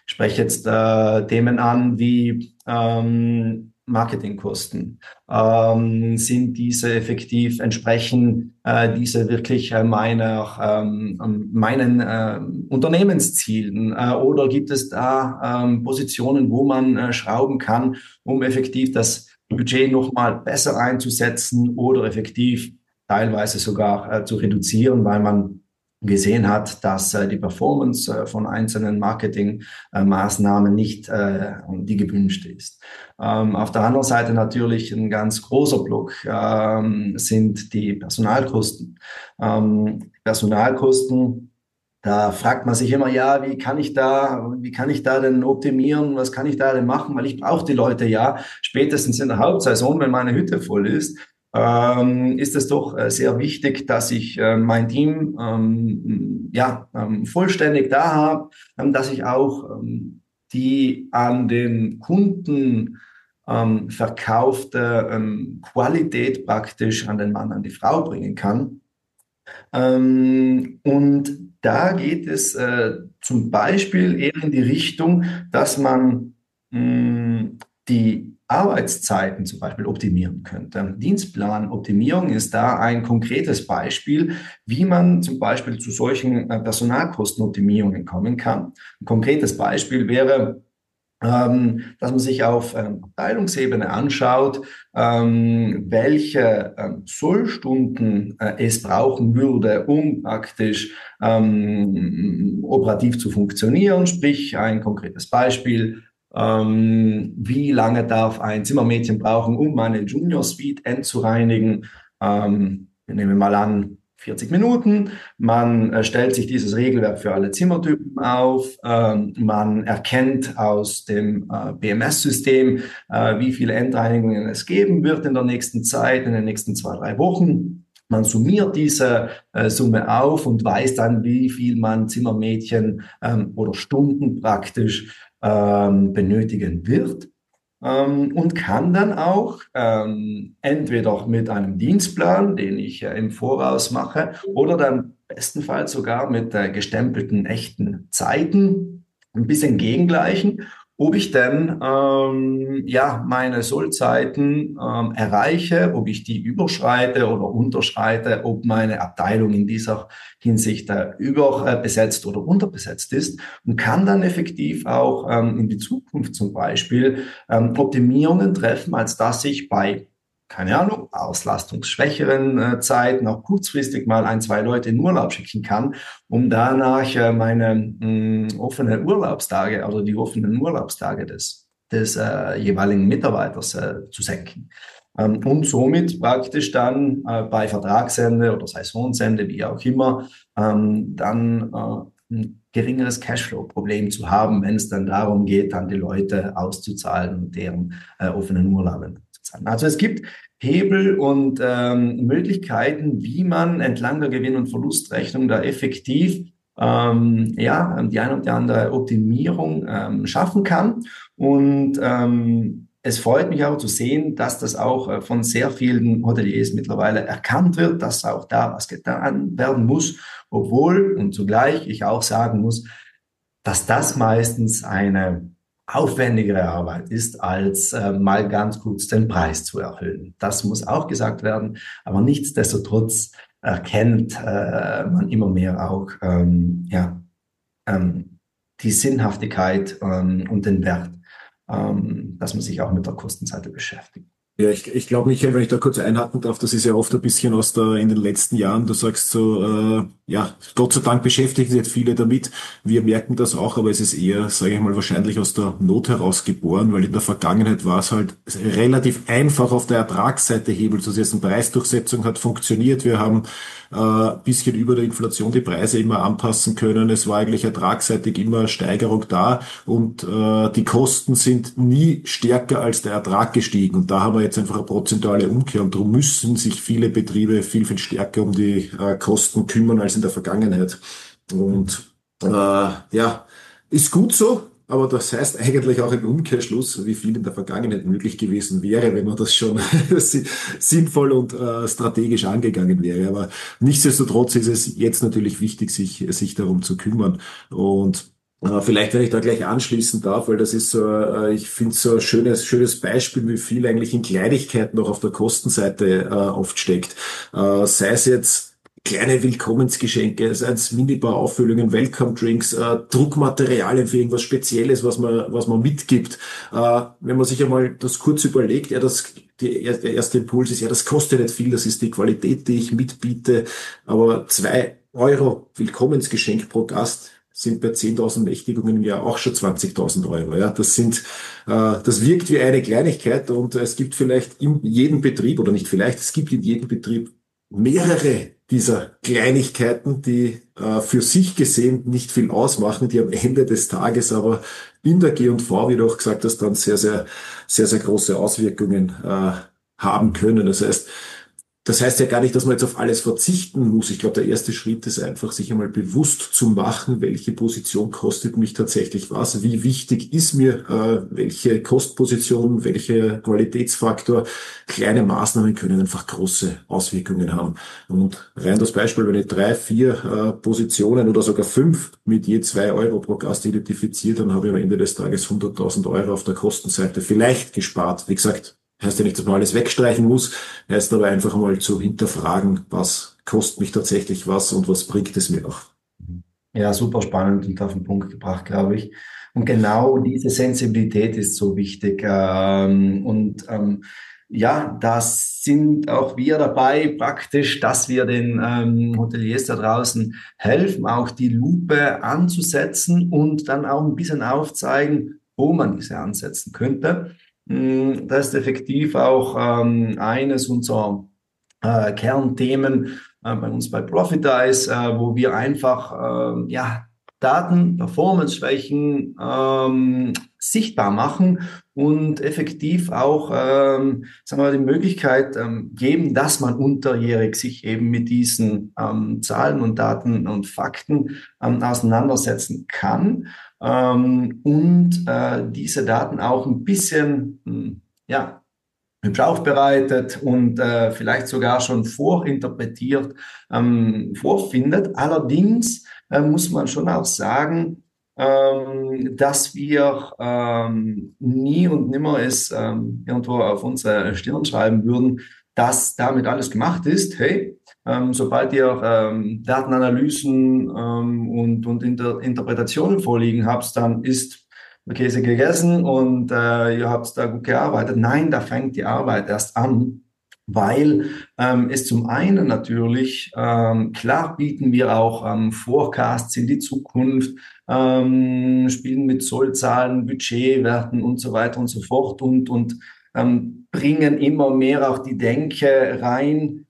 spreche jetzt Themen an wie Marketingkosten. Sind diese effektiv, entsprechen diese wirklich meinen Unternehmenszielen? Oder gibt es da Positionen, wo man schrauben kann, um effektiv das Budget nochmal besser einzusetzen oder effektiv teilweise sogar zu reduzieren, weil man gesehen hat, dass die Performance von einzelnen Marketingmaßnahmen nicht die gewünschte ist. Auf der anderen Seite natürlich ein ganz großer Block sind die Personalkosten. Personalkosten, da fragt man sich immer, ja, wie kann ich da denn optimieren? Was kann ich da denn machen? Weil ich brauche die Leute ja spätestens in der Hauptsaison, wenn meine Hütte voll ist. Ist es doch sehr wichtig, dass ich mein Team vollständig da habe, dass ich auch die an den Kunden verkaufte Qualität praktisch an den Mann, an die Frau bringen kann. Und da geht es zum Beispiel eher in die Richtung, dass man die Arbeitszeiten zum Beispiel optimieren könnte. Dienstplanoptimierung ist da ein konkretes Beispiel, wie man zum Beispiel zu solchen Personalkostenoptimierungen kommen kann. Ein konkretes Beispiel wäre, dass man sich auf Abteilungsebene anschaut, welche Sollstunden es brauchen würde, um praktisch operativ zu funktionieren. Sprich, ein konkretes Beispiel: wie lange darf ein Zimmermädchen brauchen, um eine Junior Suite endzureinigen? Wir nehmen mal an, 40 Minuten. Man stellt sich dieses Regelwerk für alle Zimmertypen auf. Man erkennt aus dem BMS-System, wie viele Endreinigungen es geben wird in der nächsten Zeit, in den nächsten 2-3 Wochen. Man summiert diese Summe auf und weiß dann, wie viel man Zimmermädchen oder Stunden praktisch benötigen wird, und kann dann auch entweder mit einem Dienstplan, den ich im Voraus mache, oder dann bestenfalls sogar mit gestempelten echten Zeiten ein bisschen gegengleichen, ob ich denn meine Sollzeiten erreiche, ob ich die überschreite oder unterschreite, ob meine Abteilung in dieser Hinsicht überbesetzt oder unterbesetzt ist, und kann dann effektiv auch in die Zukunft zum Beispiel Optimierungen treffen, als dass ich bei, keine Ahnung, auslastungsschwächeren Zeiten auch kurzfristig mal 1-2 Leute in Urlaub schicken kann, um danach meine offenen Urlaubstage oder die offenen Urlaubstage des jeweiligen Mitarbeiters zu senken. Und somit praktisch dann bei Vertragsende oder Saisonsende, wie auch immer, dann ein geringeres Cashflow-Problem zu haben, wenn es dann darum geht, dann die Leute auszuzahlen und deren offenen Urlauben zu zahlen. Also es gibt Hebel und Möglichkeiten, wie man entlang der Gewinn- und Verlustrechnung da effektiv die eine und die andere Optimierung schaffen kann. Und es freut mich auch zu sehen, dass das auch von sehr vielen Hoteliers mittlerweile erkannt wird, dass auch da was getan werden muss, obwohl und zugleich ich auch sagen muss, dass das meistens eine aufwendigere Arbeit ist, als mal ganz kurz den Preis zu erhöhen. Das muss auch gesagt werden, aber nichtsdestotrotz erkennt man immer mehr auch die Sinnhaftigkeit und den Wert, dass man sich auch mit der Kostenseite beschäftigt. Ja, ich glaube, Michael, wenn ich da kurz einhaken darf, das ist ja oft ein bisschen in den letzten Jahren, du sagst so, Gott sei Dank beschäftigen sich jetzt viele damit. Wir merken das auch, aber es ist eher, sage ich mal, wahrscheinlich aus der Not heraus geboren, weil in der Vergangenheit war es halt relativ einfach, auf der Ertragsseite Hebel zu setzen. Preisdurchsetzung hat funktioniert. Wir haben bisschen über der Inflation die Preise immer anpassen können. Es war eigentlich ertragsseitig immer Steigerung da und die Kosten sind nie stärker als der Ertrag gestiegen. Und da haben wir jetzt einfach eine prozentuale Umkehr und darum müssen sich viele Betriebe viel, viel stärker um die Kosten kümmern als in der Vergangenheit. Und ist gut so. Aber das heißt eigentlich auch im Umkehrschluss, wie viel in der Vergangenheit möglich gewesen wäre, wenn man das schon sinnvoll und strategisch angegangen wäre. Aber nichtsdestotrotz ist es jetzt natürlich wichtig, sich darum zu kümmern. Und Vielleicht, wenn ich da gleich anschließen darf, weil das ist so, ich finde so ein schönes Beispiel, wie viel eigentlich in Kleinigkeiten noch auf der Kostenseite oft steckt. Sei es jetzt kleine Willkommensgeschenke, seien es Minibar-Auffüllungen, Welcome-Drinks, Druckmaterialien für irgendwas Spezielles, was man mitgibt. Wenn man sich einmal das kurz überlegt, der erste Impuls ist, ja, das kostet nicht viel, das ist die Qualität, die ich mitbiete, aber 2 € Willkommensgeschenk pro Gast sind bei 10.000 Nächtigungen im Jahr auch schon 20.000 Euro. Ja, das wirkt wie eine Kleinigkeit und es gibt vielleicht in jedem Betrieb oder nicht vielleicht, es gibt in jedem Betrieb mehrere dieser Kleinigkeiten, die für sich gesehen nicht viel ausmachen, die am Ende des Tages aber in der G&V, wie du auch gesagt hast, dann sehr große Auswirkungen haben können. Das heißt ja gar nicht, dass man jetzt auf alles verzichten muss. Ich glaube, der erste Schritt ist einfach, sich einmal bewusst zu machen, welche Position kostet mich tatsächlich was, wie wichtig ist mir welche Kostposition, welcher Qualitätsfaktor. Kleine Maßnahmen können einfach große Auswirkungen haben. Und rein das Beispiel, wenn ich 3, 4 Positionen oder sogar 5 mit je 2 € pro Gast identifiziere, dann habe ich am Ende des Tages 100.000 € auf der Kostenseite vielleicht gespart. Wie gesagt, heißt ja nicht, dass man alles wegstreichen muss, heißt aber einfach mal zu hinterfragen, was kostet mich tatsächlich was und was bringt es mir auch. Ja, super spannend und auf den Punkt gebracht, glaube ich. Und genau diese Sensibilität ist so wichtig. Ja, das sind auch wir dabei praktisch, dass wir den Hoteliers da draußen helfen, auch die Lupe anzusetzen und dann auch ein bisschen aufzeigen, wo man diese ansetzen könnte. Das ist effektiv auch eines unserer Kernthemen bei uns bei Profitize, wo wir einfach Daten, Performance-Schwächen sichtbar machen und effektiv auch sagen wir, die Möglichkeit geben, dass man unterjährig sich eben mit diesen Zahlen und Daten und Fakten auseinandersetzen kann und diese Daten auch ein bisschen hübsch aufbereitet und vielleicht sogar schon vorinterpretiert vorfindet. Allerdings muss man schon auch sagen, dass wir nie und nimmer es irgendwo auf unsere Stirn schreiben würden, dass damit alles gemacht ist. Hey, sobald ihr Datenanalysen und Interpretationen vorliegen habt, dann ist der Käse gegessen und ihr habt da gut gearbeitet. Nein, da fängt die Arbeit erst an, weil es zum einen natürlich, klar bieten wir auch Forecasts in die Zukunft, spielen mit Sollzahlen, Budgetwerten und so weiter und so fort und bringen immer mehr auch die Denke rein,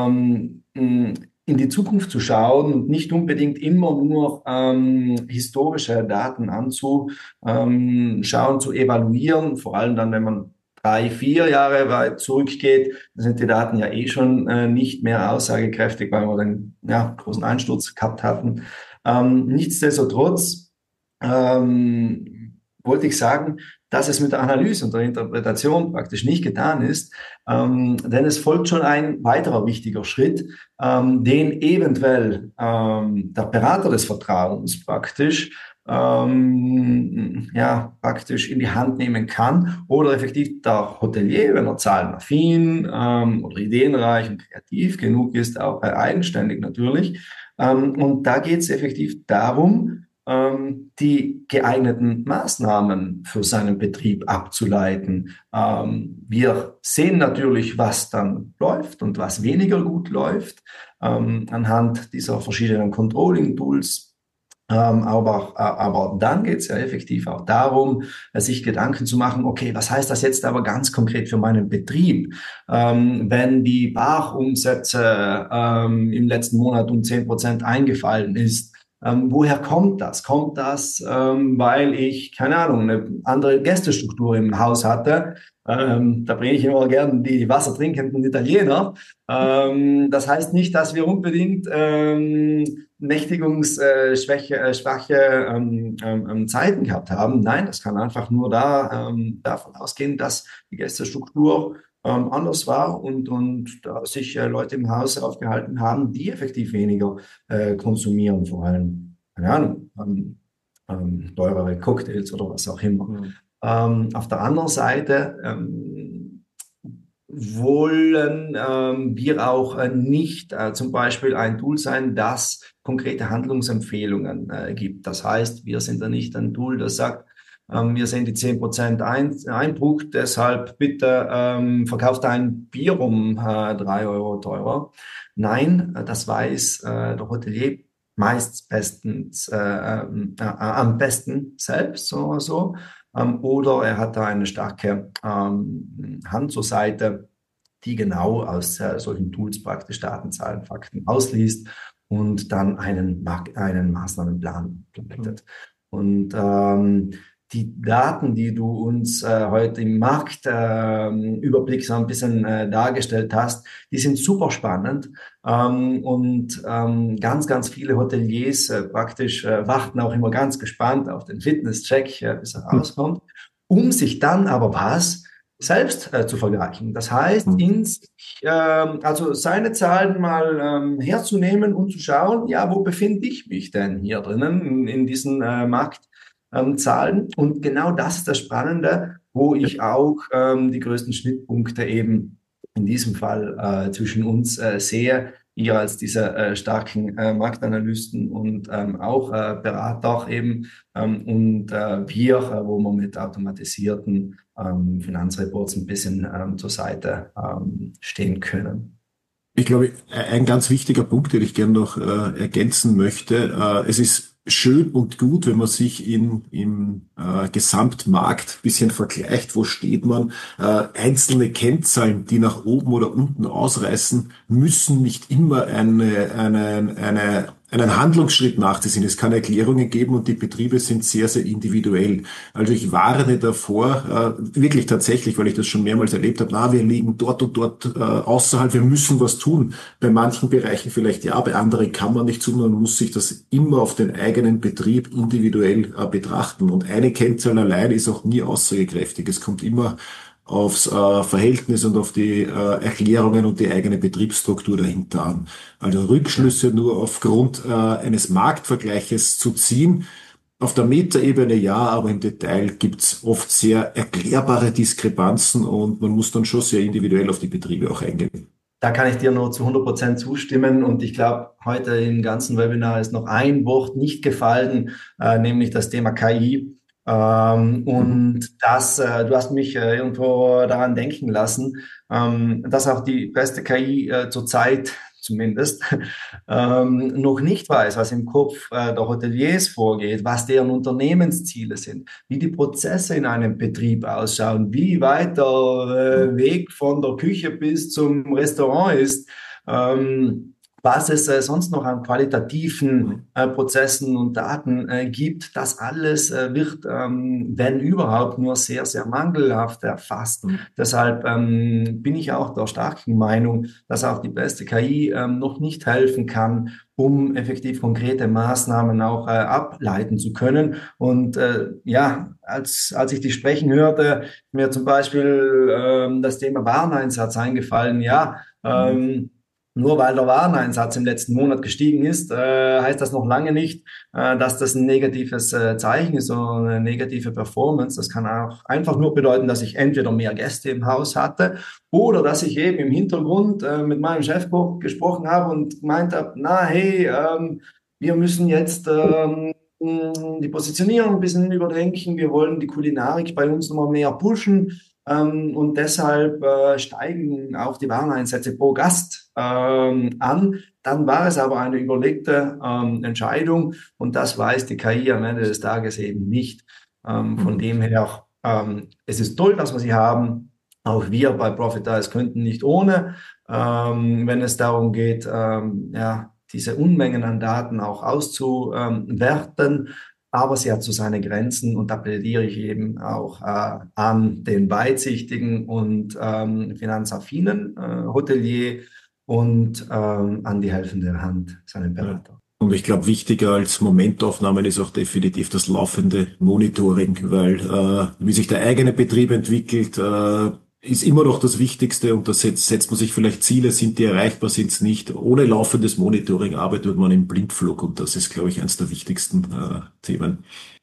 in die Zukunft zu schauen und nicht unbedingt immer nur historische Daten anzuschauen, zu evaluieren, vor allem dann, wenn man 3, 4 Jahre weit zurückgeht, dann sind die Daten ja eh schon nicht mehr aussagekräftig, weil wir den großen Einsturz gehabt hatten. Nichtsdestotrotz wollte ich sagen, dass es mit der Analyse und der Interpretation praktisch nicht getan ist, denn es folgt schon ein weiterer wichtiger Schritt, den eventuell der Berater des Vertrauens praktisch praktisch in die Hand nehmen kann oder effektiv der Hotelier, wenn er zahlenaffin oder ideenreich und kreativ genug ist, auch eigenständig natürlich. Und da geht es effektiv darum, die geeigneten Maßnahmen für seinen Betrieb abzuleiten. Wir sehen natürlich, was dann läuft und was weniger gut läuft, anhand dieser verschiedenen Controlling-Tools. Aber dann geht es ja effektiv auch darum, sich Gedanken zu machen, okay, was heißt das jetzt aber ganz konkret für meinen Betrieb? Wenn die Barumsätze im letzten Monat um 10% eingefallen ist, woher kommt das? Kommt das, weil ich, keine Ahnung, eine andere Gästestruktur im Haus hatte? Da bringe ich immer gern die wassertrinkenden Italiener. Das heißt nicht, dass wir unbedingt nächtigungsschwache Zeiten gehabt haben. Nein, das kann einfach nur davon ausgehen, dass die Gästestruktur anders war und da sich Leute im Haus aufgehalten haben, die effektiv weniger konsumieren, vor allem, keine Ahnung, teurere Cocktails oder was auch immer. Mhm. Auf der anderen Seite wollen wir auch nicht zum Beispiel ein Tool sein, das konkrete Handlungsempfehlungen gibt. Das heißt, wir sind da nicht ein Tool, das sagt, wir sehen die 10% Einbruch, deshalb bitte verkauft ein Bier um 3 Euro teurer. Nein, das weiß der Hotelier meist am besten selbst so. Oder er hat da eine starke Hand zur Seite, die genau aus solchen Tools praktisch Daten, Zahlen, Fakten ausliest und dann einen Maßnahmenplan implementiert. Und die Daten, die du uns heute im Marktüberblick so ein bisschen dargestellt hast, die sind super spannend. Und ganz, ganz viele Hoteliers praktisch warten auch immer ganz gespannt auf den Fitnesscheck, bis er rauskommt, um sich dann aber selbst zu vergleichen. Das heißt, also seine Zahlen mal herzunehmen und zu schauen, ja, wo befinde ich mich denn hier drinnen in diesen Marktzahlen? Und genau das ist das Spannende, wo ich auch die größten Schnittpunkte eben in diesem Fall zwischen uns sehe, ihr als diese starken Marktanalysten und auch Berater eben und wir, wo wir mit automatisierten Finanzreports ein bisschen zur Seite stehen können. Ich glaube, ein ganz wichtiger Punkt, den ich gerne noch ergänzen möchte, es ist schön und gut, wenn man sich im Gesamtmarkt ein bisschen vergleicht, wo steht man. Einzelne Kennzahlen, die nach oben oder unten ausreißen, müssen nicht immer einen Handlungsschritt nach sich sind. Es kann Erklärungen geben und die Betriebe sind sehr, sehr individuell. Also ich warne davor, wirklich tatsächlich, weil ich das schon mehrmals erlebt habe, wir liegen dort und dort außerhalb, wir müssen was tun. Bei manchen Bereichen vielleicht ja, bei anderen kann man nicht tun, man muss sich das immer auf den eigenen Betrieb individuell betrachten. Und eine Kennzahl allein ist auch nie aussagekräftig. Es kommt immer aufs Verhältnis und auf die Erklärungen und die eigene Betriebsstruktur dahinter an. Also Rückschlüsse nur aufgrund eines Marktvergleiches zu ziehen, auf der Metaebene ja, aber im Detail gibt's oft sehr erklärbare Diskrepanzen und man muss dann schon sehr individuell auf die Betriebe auch eingehen. Da kann ich dir nur zu 100% zustimmen und ich glaube, heute im ganzen Webinar ist noch ein Wort nicht gefallen, nämlich das Thema KI. Und das, du hast mich irgendwo daran denken lassen, dass auch die beste KI zurzeit zumindest noch nicht weiß, was im Kopf der Hoteliers vorgeht, was deren Unternehmensziele sind, wie die Prozesse in einem Betrieb ausschauen, wie weit der Weg von der Küche bis zum Restaurant ist. Was es sonst noch an qualitativen Prozessen und Daten gibt, das alles wird, wenn überhaupt, nur sehr, sehr mangelhaft erfasst. Deshalb bin ich auch der starken Meinung, dass auch die beste KI noch nicht helfen kann, um effektiv konkrete Maßnahmen auch ableiten zu können. Und ja, als ich dich sprechen hörte, mir zum Beispiel das Thema Wareneinsatz eingefallen. Ja, nur weil der Wareneinsatz im letzten Monat gestiegen ist, heißt das noch lange nicht, dass das ein negatives Zeichen ist oder eine negative Performance. Das kann auch einfach nur bedeuten, dass ich entweder mehr Gäste im Haus hatte oder dass ich eben im Hintergrund mit meinem Chef gesprochen habe und gemeint habe, wir müssen jetzt die Positionierung ein bisschen überdenken. Wir wollen die Kulinarik bei uns nochmal mehr pushen. Und deshalb steigen auch die Wareneinsätze pro Gast an. Dann war es aber eine überlegte Entscheidung und das weiß die KI am Ende des Tages eben nicht. Von dem her, es ist toll, dass wir sie haben. Auch wir bei Profitize könnten nicht ohne, wenn es darum geht, diese Unmengen an Daten auch auszuwerten. Aber sie hat so seine Grenzen und da plädiere ich eben auch an den weitsichtigen und finanzaffinen Hotelier und an die helfende Hand, seinen Berater. Und ich glaube, wichtiger als Momentaufnahmen ist auch definitiv das laufende Monitoring, weil wie sich der eigene Betrieb entwickelt, ist immer noch das Wichtigste und da setzt man sich vielleicht Ziele, sind die erreichbar, sind es nicht. Ohne laufendes Monitoring arbeitet man im Blindflug und das ist, glaube ich, eines der wichtigsten Themen.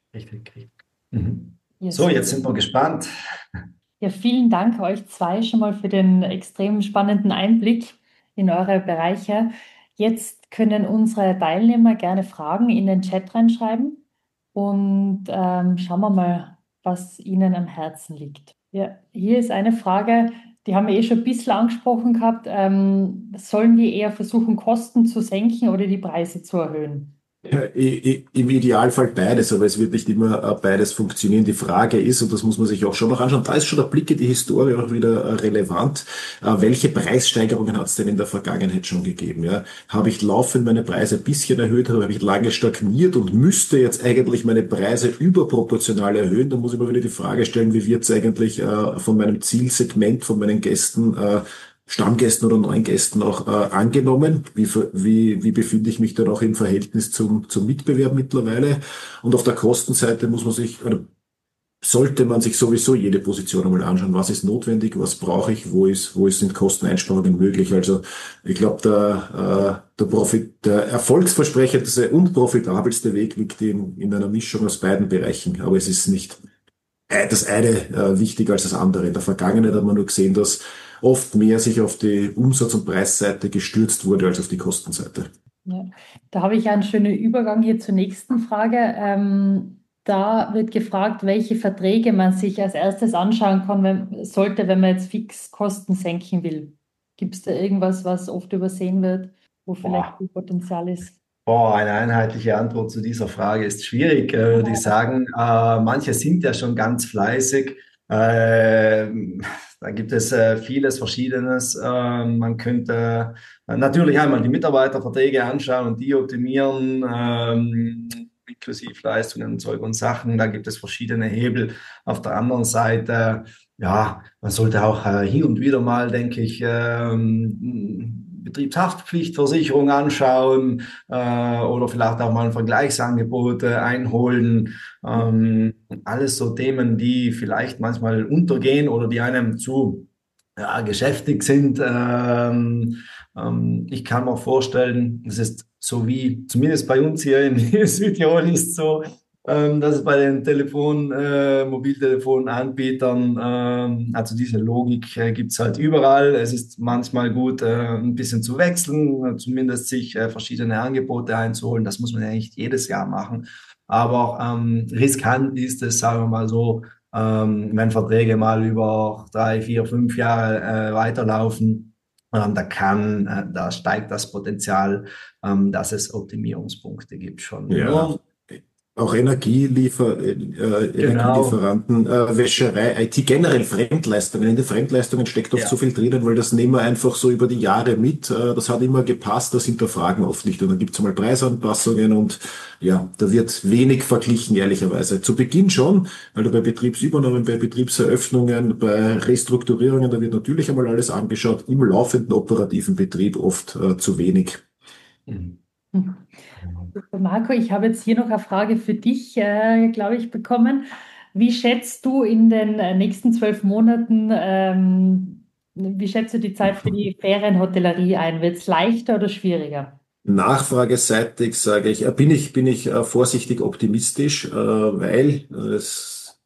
Richtig, richtig. Mhm. Ja, So, super. jetzt sind wir gespannt. Ja, vielen Dank euch zwei schon mal für den extrem spannenden Einblick in eure Bereiche. Jetzt können unsere Teilnehmer gerne Fragen in den Chat reinschreiben und schauen wir mal, was ihnen am Herzen liegt. Ja, hier ist eine Frage, die haben wir eh schon ein bisschen angesprochen gehabt. Sollen wir eher versuchen, Kosten zu senken oder die Preise zu erhöhen? Ja, im Idealfall beides, aber es wird nicht immer beides funktionieren. Die Frage ist, und das muss man sich auch schon noch anschauen, da ist schon der Blick in die Historie auch wieder relevant. Welche Preissteigerungen hat es denn in der Vergangenheit schon gegeben? Ja? Habe ich laufend meine Preise ein bisschen erhöht, habe ich lange stagniert und müsste jetzt eigentlich meine Preise überproportional erhöhen? Da muss ich mir wieder die Frage stellen, wie wird es eigentlich von meinem Zielsegment, von meinen Gästen Stammgästen oder neuen Gästen auch angenommen? Wie befinde ich mich dann auch im Verhältnis zum Mitbewerb mittlerweile? Und auf der Kostenseite muss man sich, oder sollte man sich sowieso jede Position einmal anschauen. Was ist notwendig? Was brauche ich? Sind Kosteneinsparungen möglich? Also ich glaube, der erfolgsversprechendste und profitabelste Weg liegt in einer Mischung aus beiden Bereichen. Aber es ist nicht das eine wichtiger als das andere. In der Vergangenheit hat man nur gesehen, dass oft mehr sich auf die Umsatz- und Preisseite gestürzt wurde als auf die Kostenseite. Ja, da habe ich einen schönen Übergang hier zur nächsten Frage. Da wird gefragt, welche Verträge man sich als erstes anschauen kann, wenn man jetzt Fixkosten senken will. Gibt es da irgendwas, was oft übersehen wird, wo vielleicht viel Potenzial ist? Eine einheitliche Antwort zu dieser Frage ist schwierig, würde ich sagen. Manche sind ja schon ganz fleißig. Da gibt es vieles Verschiedenes. Man könnte natürlich einmal die Mitarbeiterverträge anschauen und die optimieren, inklusive Leistungen und Zeug und Sachen. Da gibt es verschiedene Hebel. Auf der anderen Seite, ja, man sollte auch hin und wieder mal, denke ich, Betriebshaftpflichtversicherung anschauen oder vielleicht auch mal ein Vergleichsangebot einholen. Alles so Themen, die vielleicht manchmal untergehen oder die einem zu geschäftig sind. Ich kann mir vorstellen, es ist so wie, zumindest bei uns hier in Südtirol ist so, dass es bei den Mobiltelefonanbietern, also diese Logik gibt's halt überall. Es ist manchmal gut, ein bisschen zu wechseln, zumindest sich verschiedene Angebote einzuholen. Das muss man ja nicht jedes Jahr machen. Aber riskant ist es, sagen wir mal so, wenn Verträge mal über 3, 4, 5 Jahre weiterlaufen. Da steigt das Potenzial, dass es Optimierungspunkte gibt schon. Ja. Nur, Auch Energielieferanten, Genau. Wäscherei, IT, generell Fremdleistungen. In den Fremdleistungen steckt oft Ja. so viel drinnen, weil das nehmen wir einfach so über die Jahre mit. Das hat immer gepasst, das hinterfragen oft nicht. Und dann gibt's einmal Preisanpassungen und ja, da wird wenig verglichen, ehrlicherweise. Zu Beginn schon, also bei Betriebsübernahmen, bei Betriebseröffnungen, bei Restrukturierungen, da wird natürlich einmal alles angeschaut. Im laufenden operativen Betrieb oft zu wenig. Mhm. Marco, ich habe jetzt hier noch eine Frage für dich, glaube ich, bekommen. Wie schätzt du in den nächsten 12 Monaten, wie schätzt du die Zeit für die Ferienhotellerie ein? Wird es leichter oder schwieriger? Nachfrageseitig sage ich, bin ich vorsichtig optimistisch, weil es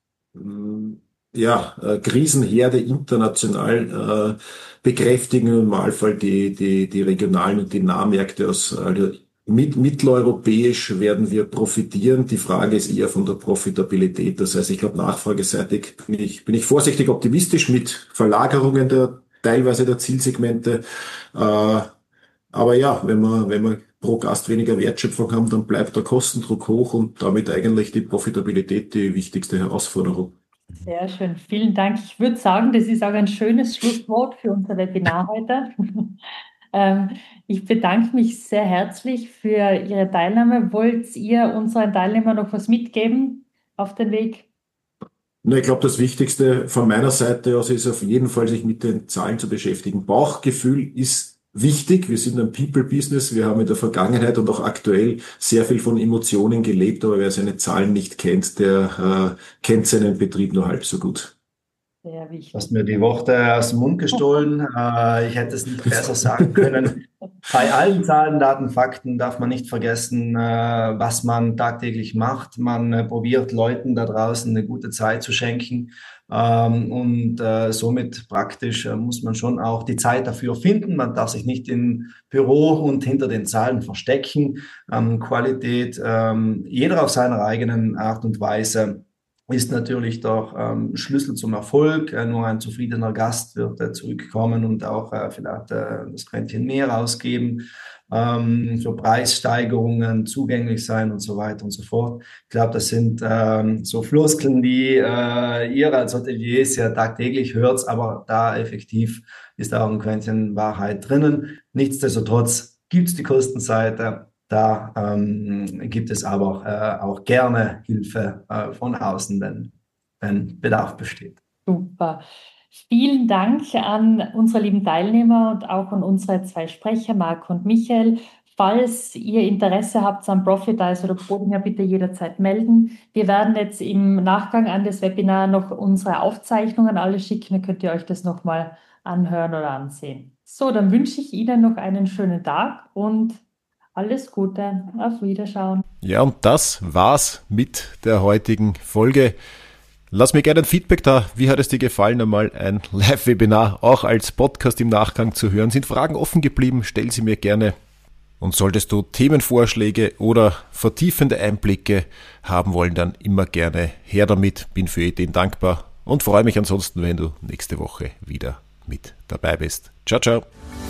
Krisenherde international bekräftigen im Normalfall die regionalen und die Nahmärkte also mitteleuropäisch werden wir profitieren. Die Frage ist eher von der Profitabilität. Das heißt, ich glaube, nachfrageseitig bin ich vorsichtig optimistisch mit Verlagerungen teilweise der Zielsegmente. Aber ja, wenn wir pro Gast weniger Wertschöpfung haben, dann bleibt der Kostendruck hoch und damit eigentlich die Profitabilität die wichtigste Herausforderung. Sehr schön, vielen Dank. Ich würde sagen, das ist auch ein schönes Schlusswort für unser Webinar heute. Ich bedanke mich sehr herzlich für Ihre Teilnahme. Wollt ihr unseren Teilnehmern noch was mitgeben auf den Weg? Na, ich glaube, das Wichtigste von meiner Seite aus ist auf jeden Fall, sich mit den Zahlen zu beschäftigen. Bauchgefühl ist wichtig. Wir sind ein People-Business. Wir haben in der Vergangenheit und auch aktuell sehr viel von Emotionen gelebt. Aber wer seine Zahlen nicht kennt, der kennt seinen Betrieb nur halb so gut. Sehr wichtig. Du hast mir die Worte aus dem Mund gestohlen. Ich hätte es nicht besser sagen können. Bei allen Zahlen, Daten, Fakten darf man nicht vergessen, was man tagtäglich macht. Man probiert Leuten da draußen eine gute Zeit zu schenken. Und somit praktisch muss man schon auch die Zeit dafür finden. Man darf sich nicht im Büro und hinter den Zahlen verstecken. Qualität, jeder auf seiner eigenen Art und Weise ist natürlich doch Schlüssel zum Erfolg. Nur ein zufriedener Gast wird zurückkommen und auch vielleicht das Quäntchen mehr ausgeben, für Preissteigerungen zugänglich sein und so weiter und so fort. Ich glaube, das sind so Floskeln, die ihr als Hoteliers ja tagtäglich hört, aber da effektiv ist auch ein Quäntchen Wahrheit drinnen. Nichtsdestotrotz gibt es die Kostenseite. Da gibt es aber auch gerne Hilfe von außen, wenn Bedarf besteht. Super. Vielen Dank an unsere lieben Teilnehmer und auch an unsere 2 Sprecher, Marco und Michael. Falls ihr Interesse habt am Profitize oder Bodmer, bitte jederzeit melden. Wir werden jetzt im Nachgang an das Webinar noch unsere Aufzeichnungen alle schicken. Dann könnt ihr euch das nochmal anhören oder ansehen. So, dann wünsche ich Ihnen noch einen schönen Tag und alles Gute, auf Wiederschauen. Ja, und das war's mit der heutigen Folge. Lass mir gerne ein Feedback da. Wie hat es dir gefallen, einmal ein Live-Webinar auch als Podcast im Nachgang zu hören? Sind Fragen offen geblieben? Stell sie mir gerne. Und solltest du Themenvorschläge oder vertiefende Einblicke haben wollen, dann immer gerne her damit. Bin für Ideen dankbar und freue mich ansonsten, wenn du nächste Woche wieder mit dabei bist. Ciao, ciao.